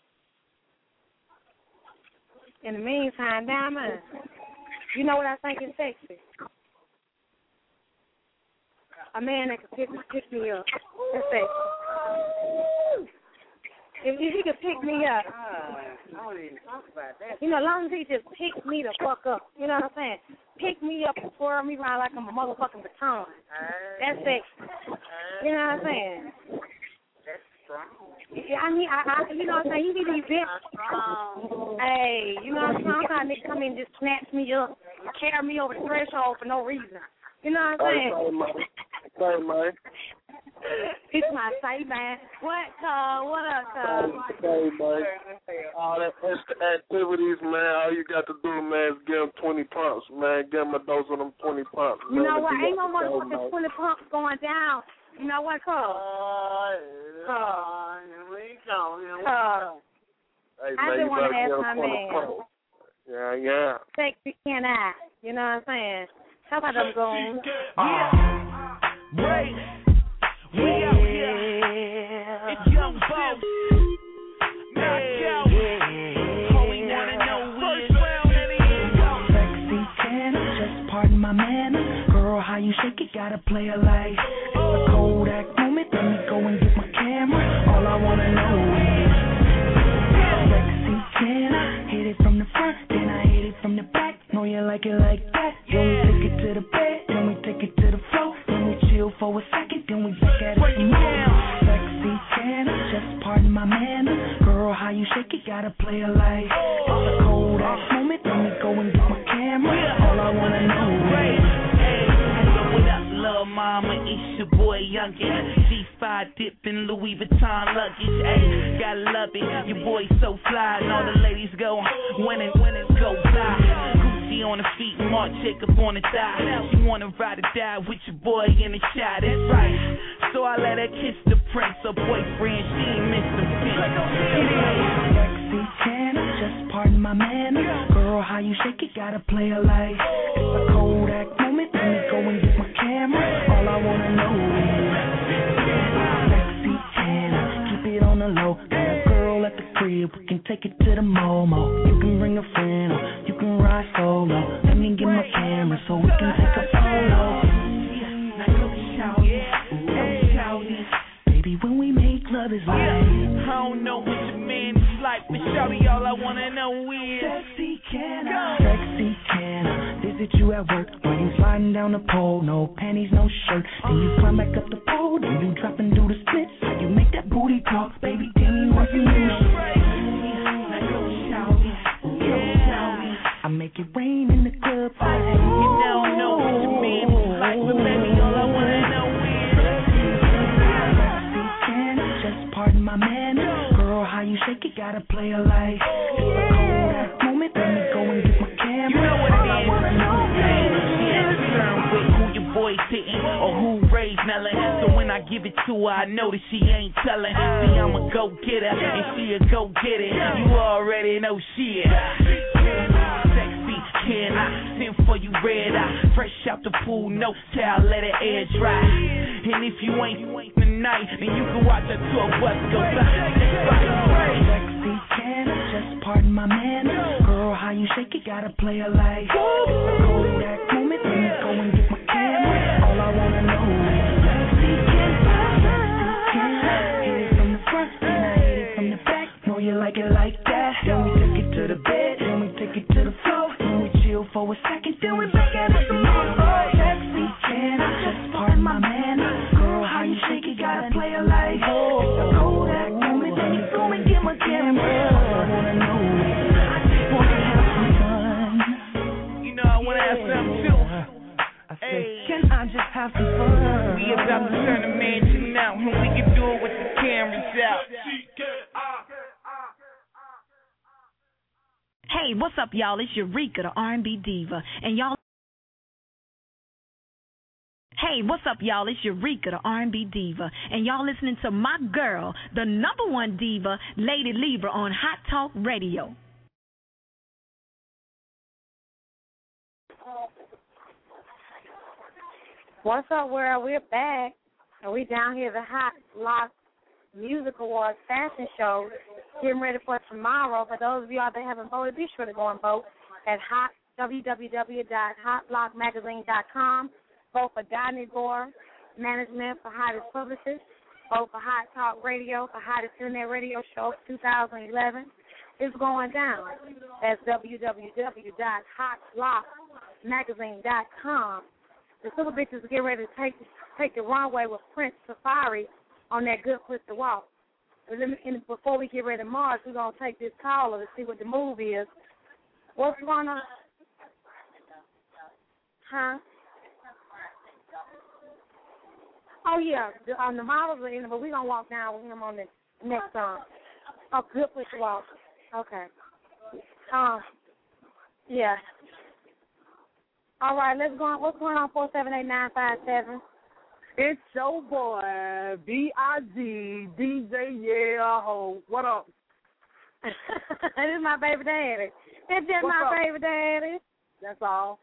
In the meantime, Diamond, you know what I think is sexy? A man that can pick me up. That's sexy. If he could pick me up, I don't even talk about that. you know, as long as he just picks me the fuck up, you know what I'm saying? Pick me up and twirl me around like I'm a motherfucking baton. That's sexy. You know what I'm saying? That's strong. I you know what I'm saying? You need to be big. Hey, you know what I'm saying? Sometimes they come in and just snatch me up and carry me over the threshold for no reason. You know what I'm saying? Sorry, man. It's my say, man. What up, cuz? Hey, man. All that extra activities, man, all you got to do, man, is give them 20 pumps, man. Give them a dose of them 20 pumps. You know what? Ain't no motherfucking 20 pumps going down. You know what, cuz? Hey, I man, just you want to better ask give my them 20 man. pumps. Yeah. Sexy can I? You know what I'm saying? How about them goons? Break. We out here. It's Young Boss. Knockout. All we wanna know is first round in the end. Sexy can I just pardon my manners? Girl, how you shake it? Gotta play a life. It's a Kodak moment. Let me go and get my camera. All I wanna know is sexy can I hit it from the front, then I hit it from the back. Know you like it like that. Then we take it to the bed, then we take it to the floor. Chill for a second, then we back at it some more. Sexy can I just pardon my manners? Girl, how you shake it? Gotta play a life. It's a Kodak moment. Let me go and get my camera. All I wanna know is. What up, little mama? It's your boy Youngin. G5 dipping Louis Vuitton luggage. Ayy, gotta love it. Your boy so fly, and all the ladies go winning, go fly. On the feet, Mark Jacob on the thigh. She wanna ride or die with your boy in the shot. That's right. So I let her kiss the prince. Her boyfriend, she ain't missed the Sexy can I just pardon my manners? Girl, how you shake it? Gotta play a life. It's a Kodak moment. Let me go and get my camera. All I wanna know is sexy can I keep it on the low? Got a girl at the crib. We can take it to the Momo. You can bring a friend or you can ride solo. Let me get my camera so we can take a photo. Baby, when we make love is like I don't know what your man is like, but shawty, all I wanna know is sexy can I visit you at work while you sliding down the pole? No panties, no shirt. Then you climb back up the pole, then you drop and do the splits. How you make that booty talk, baby? Tell me what you need. I make it rain in the club. You don't know what your man is like, but baby, all I wanna know is sexy can I just pardon my manners? Girl, how you shake it? Gotta play a life. It's a Kodak moment. Let me go and get my camera. You know what it is. I wanna know. She ain't concerned with who your boy's hitting or who raised melon. So when I give it to her, I know that she ain't telling. See, I'm a go-getter and she a go-get it. You already know she is. Can I send for you red eye? Fresh out the pool, no towel, let it air dry. And if you ain't tonight, then you can watch her tour bus go by. Sexy can I just pardon my manners? Girl, how how you shake it, gotta play it like it's a Kodak moment. Let me go and get my camera. All I wanna know is let's see, can I hit it from the front, then I hit it from the back. Know you like it like that. Then we take it to the bed, then we take it to the floor. Then we chill for a second, then we back at it some more. Sexy, can I just pardon my manners? Girl, how you shake it, gotta play it like it's a Kodak moment. Then you go and get my camera. All I wanna know is I just wanna have some fun. You know I wanna have some too. Hey, can I just have some fun? We about to turn the mansion out, and we can do it with the cameras out. Hey, what's up, y'all? It's Eureka, the R&B diva, and y'all. Hey, what's up, y'all? It's Eureka, the R&B diva, and y'all listening to my girl, the #1 diva, Lady Libra, on Hot Talk Radio. What's up, world? We're back, and we down here at the Hot Lock Music Awards fashion show, getting ready for tomorrow. For those of y'all that haven't voted, be sure to go and vote at www.hotlockmagazine.com. Vote for Donnie Gore Management for Hottest Publicist. Vote for Hot Talk Radio for Hottest Internet Radio Show 2011. It's going down. That's www.hotlockmagazine.com. The Super Bitches get ready to take the runway with Prince Safari on that Good Pussy Walk. And before we get ready to march, we're going to take this caller to see what the move is. What's going on? Huh? Oh, yeah. The models are in it, but we're going to walk down with him on the next song. Oh, Good Pussy Walk. Okay. Yeah. All right, let's go on. What's going on, 478-957? It's your boy, B.I.G., DJ Yeah Ho. What up? This is my baby daddy. It's just my baby daddy. That's all.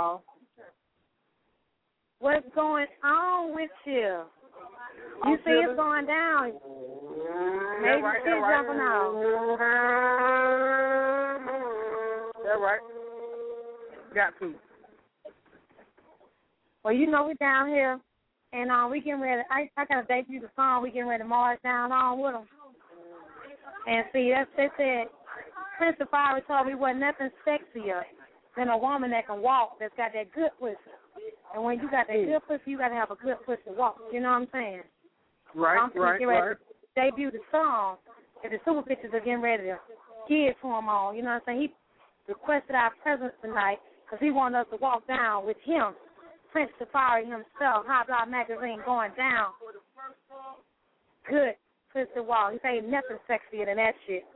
What's going on with you? You see it's going down. Maybe she's jumping out. That's right. Got to. Well, you know we're down here, and we getting ready. I got to debut the song. We getting ready to march down on with them. And see, they said, Prince Safari told me wasn't nothing sexier than a woman that can walk, that's got that good pussy. And when you got that good pussy, you got to have a good pussy walk. You know what I'm saying? Right. I'm getting ready to debut the song, and the Super Bitches are getting ready to give it to him on. You know what I'm saying? He requested our presence tonight because he wanted us to walk down with him. Prince Safari himself, Hot Block Magazine going down. Good pussy walk. He say nothing sexier than that shit.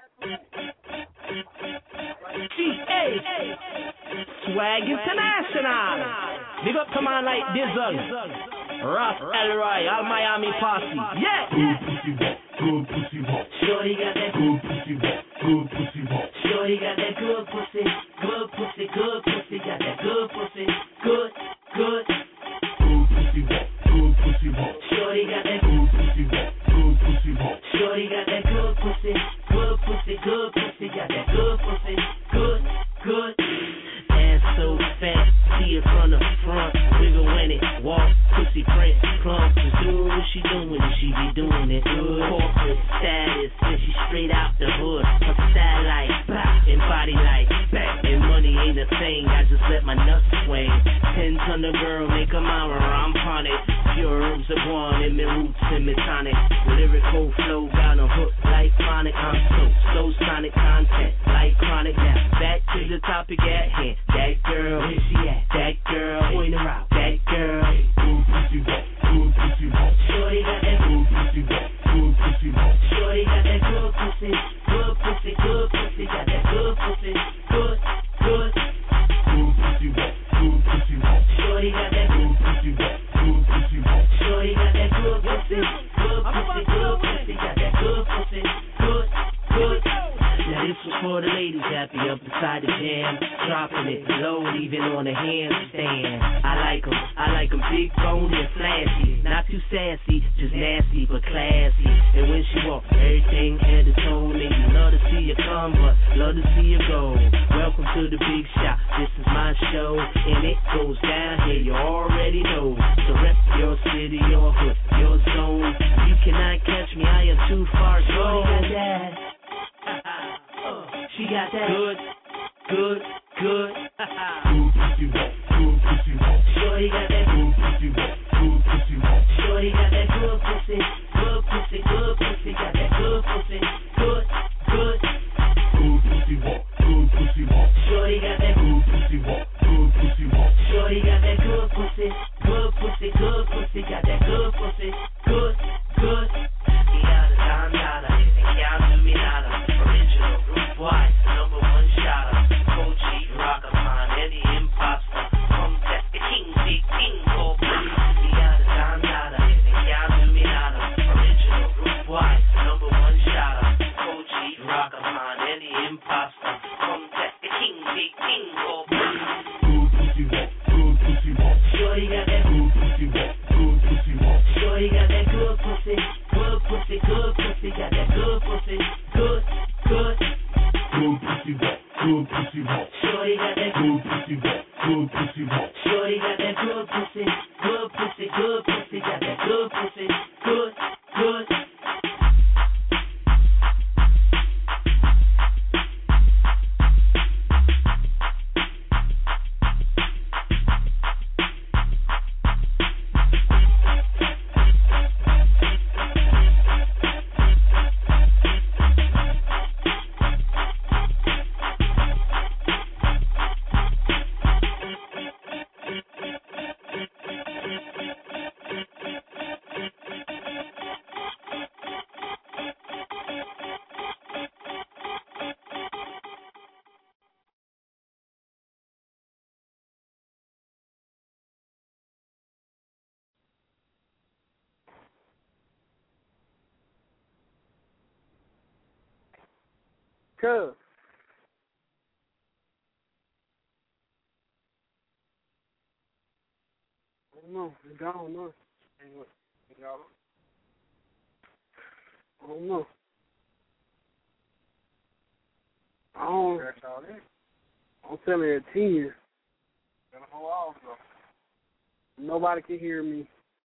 G.A. Swag International. Big up to man like Dizzle, Ross Elroy, all Miami posse. Yeah. Good pussy walk. Shorty got that good pussy walk. Good pussy walk. Shorty got that good pussy. Good pussy. Good pussy. Got that good pussy. Good. Good pussy walk. Good pussy walk. Shorty got that good pussy walk. Good pussy walk. Shorty got that good pussy. Good pussy. Good pussy. Got that good pussy. Good. Ass so fat, see it from the front. Wiggle when it walk, pussy print, plump. Just do what she doing, she be doing it good. Corporate status, and she straight out the hood. Her style like blah, and body like back. And money ain't a thing, I just let my nuts swing. 10 ton of girl, make a mama, I'm on it. Pure herbs are born in me roots and me tonic. Lyrical flow, got a hook like chronic. I'm so sonic content, like chronic. Now back to the topic at hand. That girl, where she at? That girl, point her out. That girl, good pussy walk. Good pussy walk. Shorty got that good pussy walk. Good pussy walk. Shorty got that good pussy. Good pussy. Good pussy. Got that good pussy. Good. Good pussy walk. Good pussy walk. Shorty got that good pussy walk. Good pussy walk. Shorty got that good pussy. Good pussy. Good pussy. Got that good pussy. Good. Now this was for the ladies happy up beside the jam, dropping it low, even on the handstand. I like 'em big boned and flashy, not too sassy, just nasty but classy. And when she walk, everything head to toe, and you love to see you come, but love to see you go. Welcome to the big shop, this is my show, and it goes down here, you already know. So rep your city, your hood, your zone. You cannot catch me, I am too far gone. She got that good pussy walk, good pussy walk. Shorty got that good pussy walk, good pussy walk. Shorty got that good pussy, got that good pussy, good pussy walk, good pussy walk. Shorty got that good pussy walk, good pussy walk. Shorty got that good pussy, got that good pussy, good. Yada yada, yada me nada. Original Rude Boy, #1 shotter. Coach rock upon any imposter. From that the king, big king, go please. Yada yada, yada me nada. Original Rude Boy, #1 shotter. Coach rock upon any imposter. From that the king, big king, go please. Good pussy walk. Shorty got that good pussy walk, good pussy walk. Shorty got that good pussy, got that good pussy, good pussy walk, good pussy walk. Shorty got that good pussy walk, good pussy walk. Shorty got that good pussy, got that good pussy, good. Cuz. I don't know. It's gone, no. I don't know. I'm telling you, 10 years. Nobody can hear me.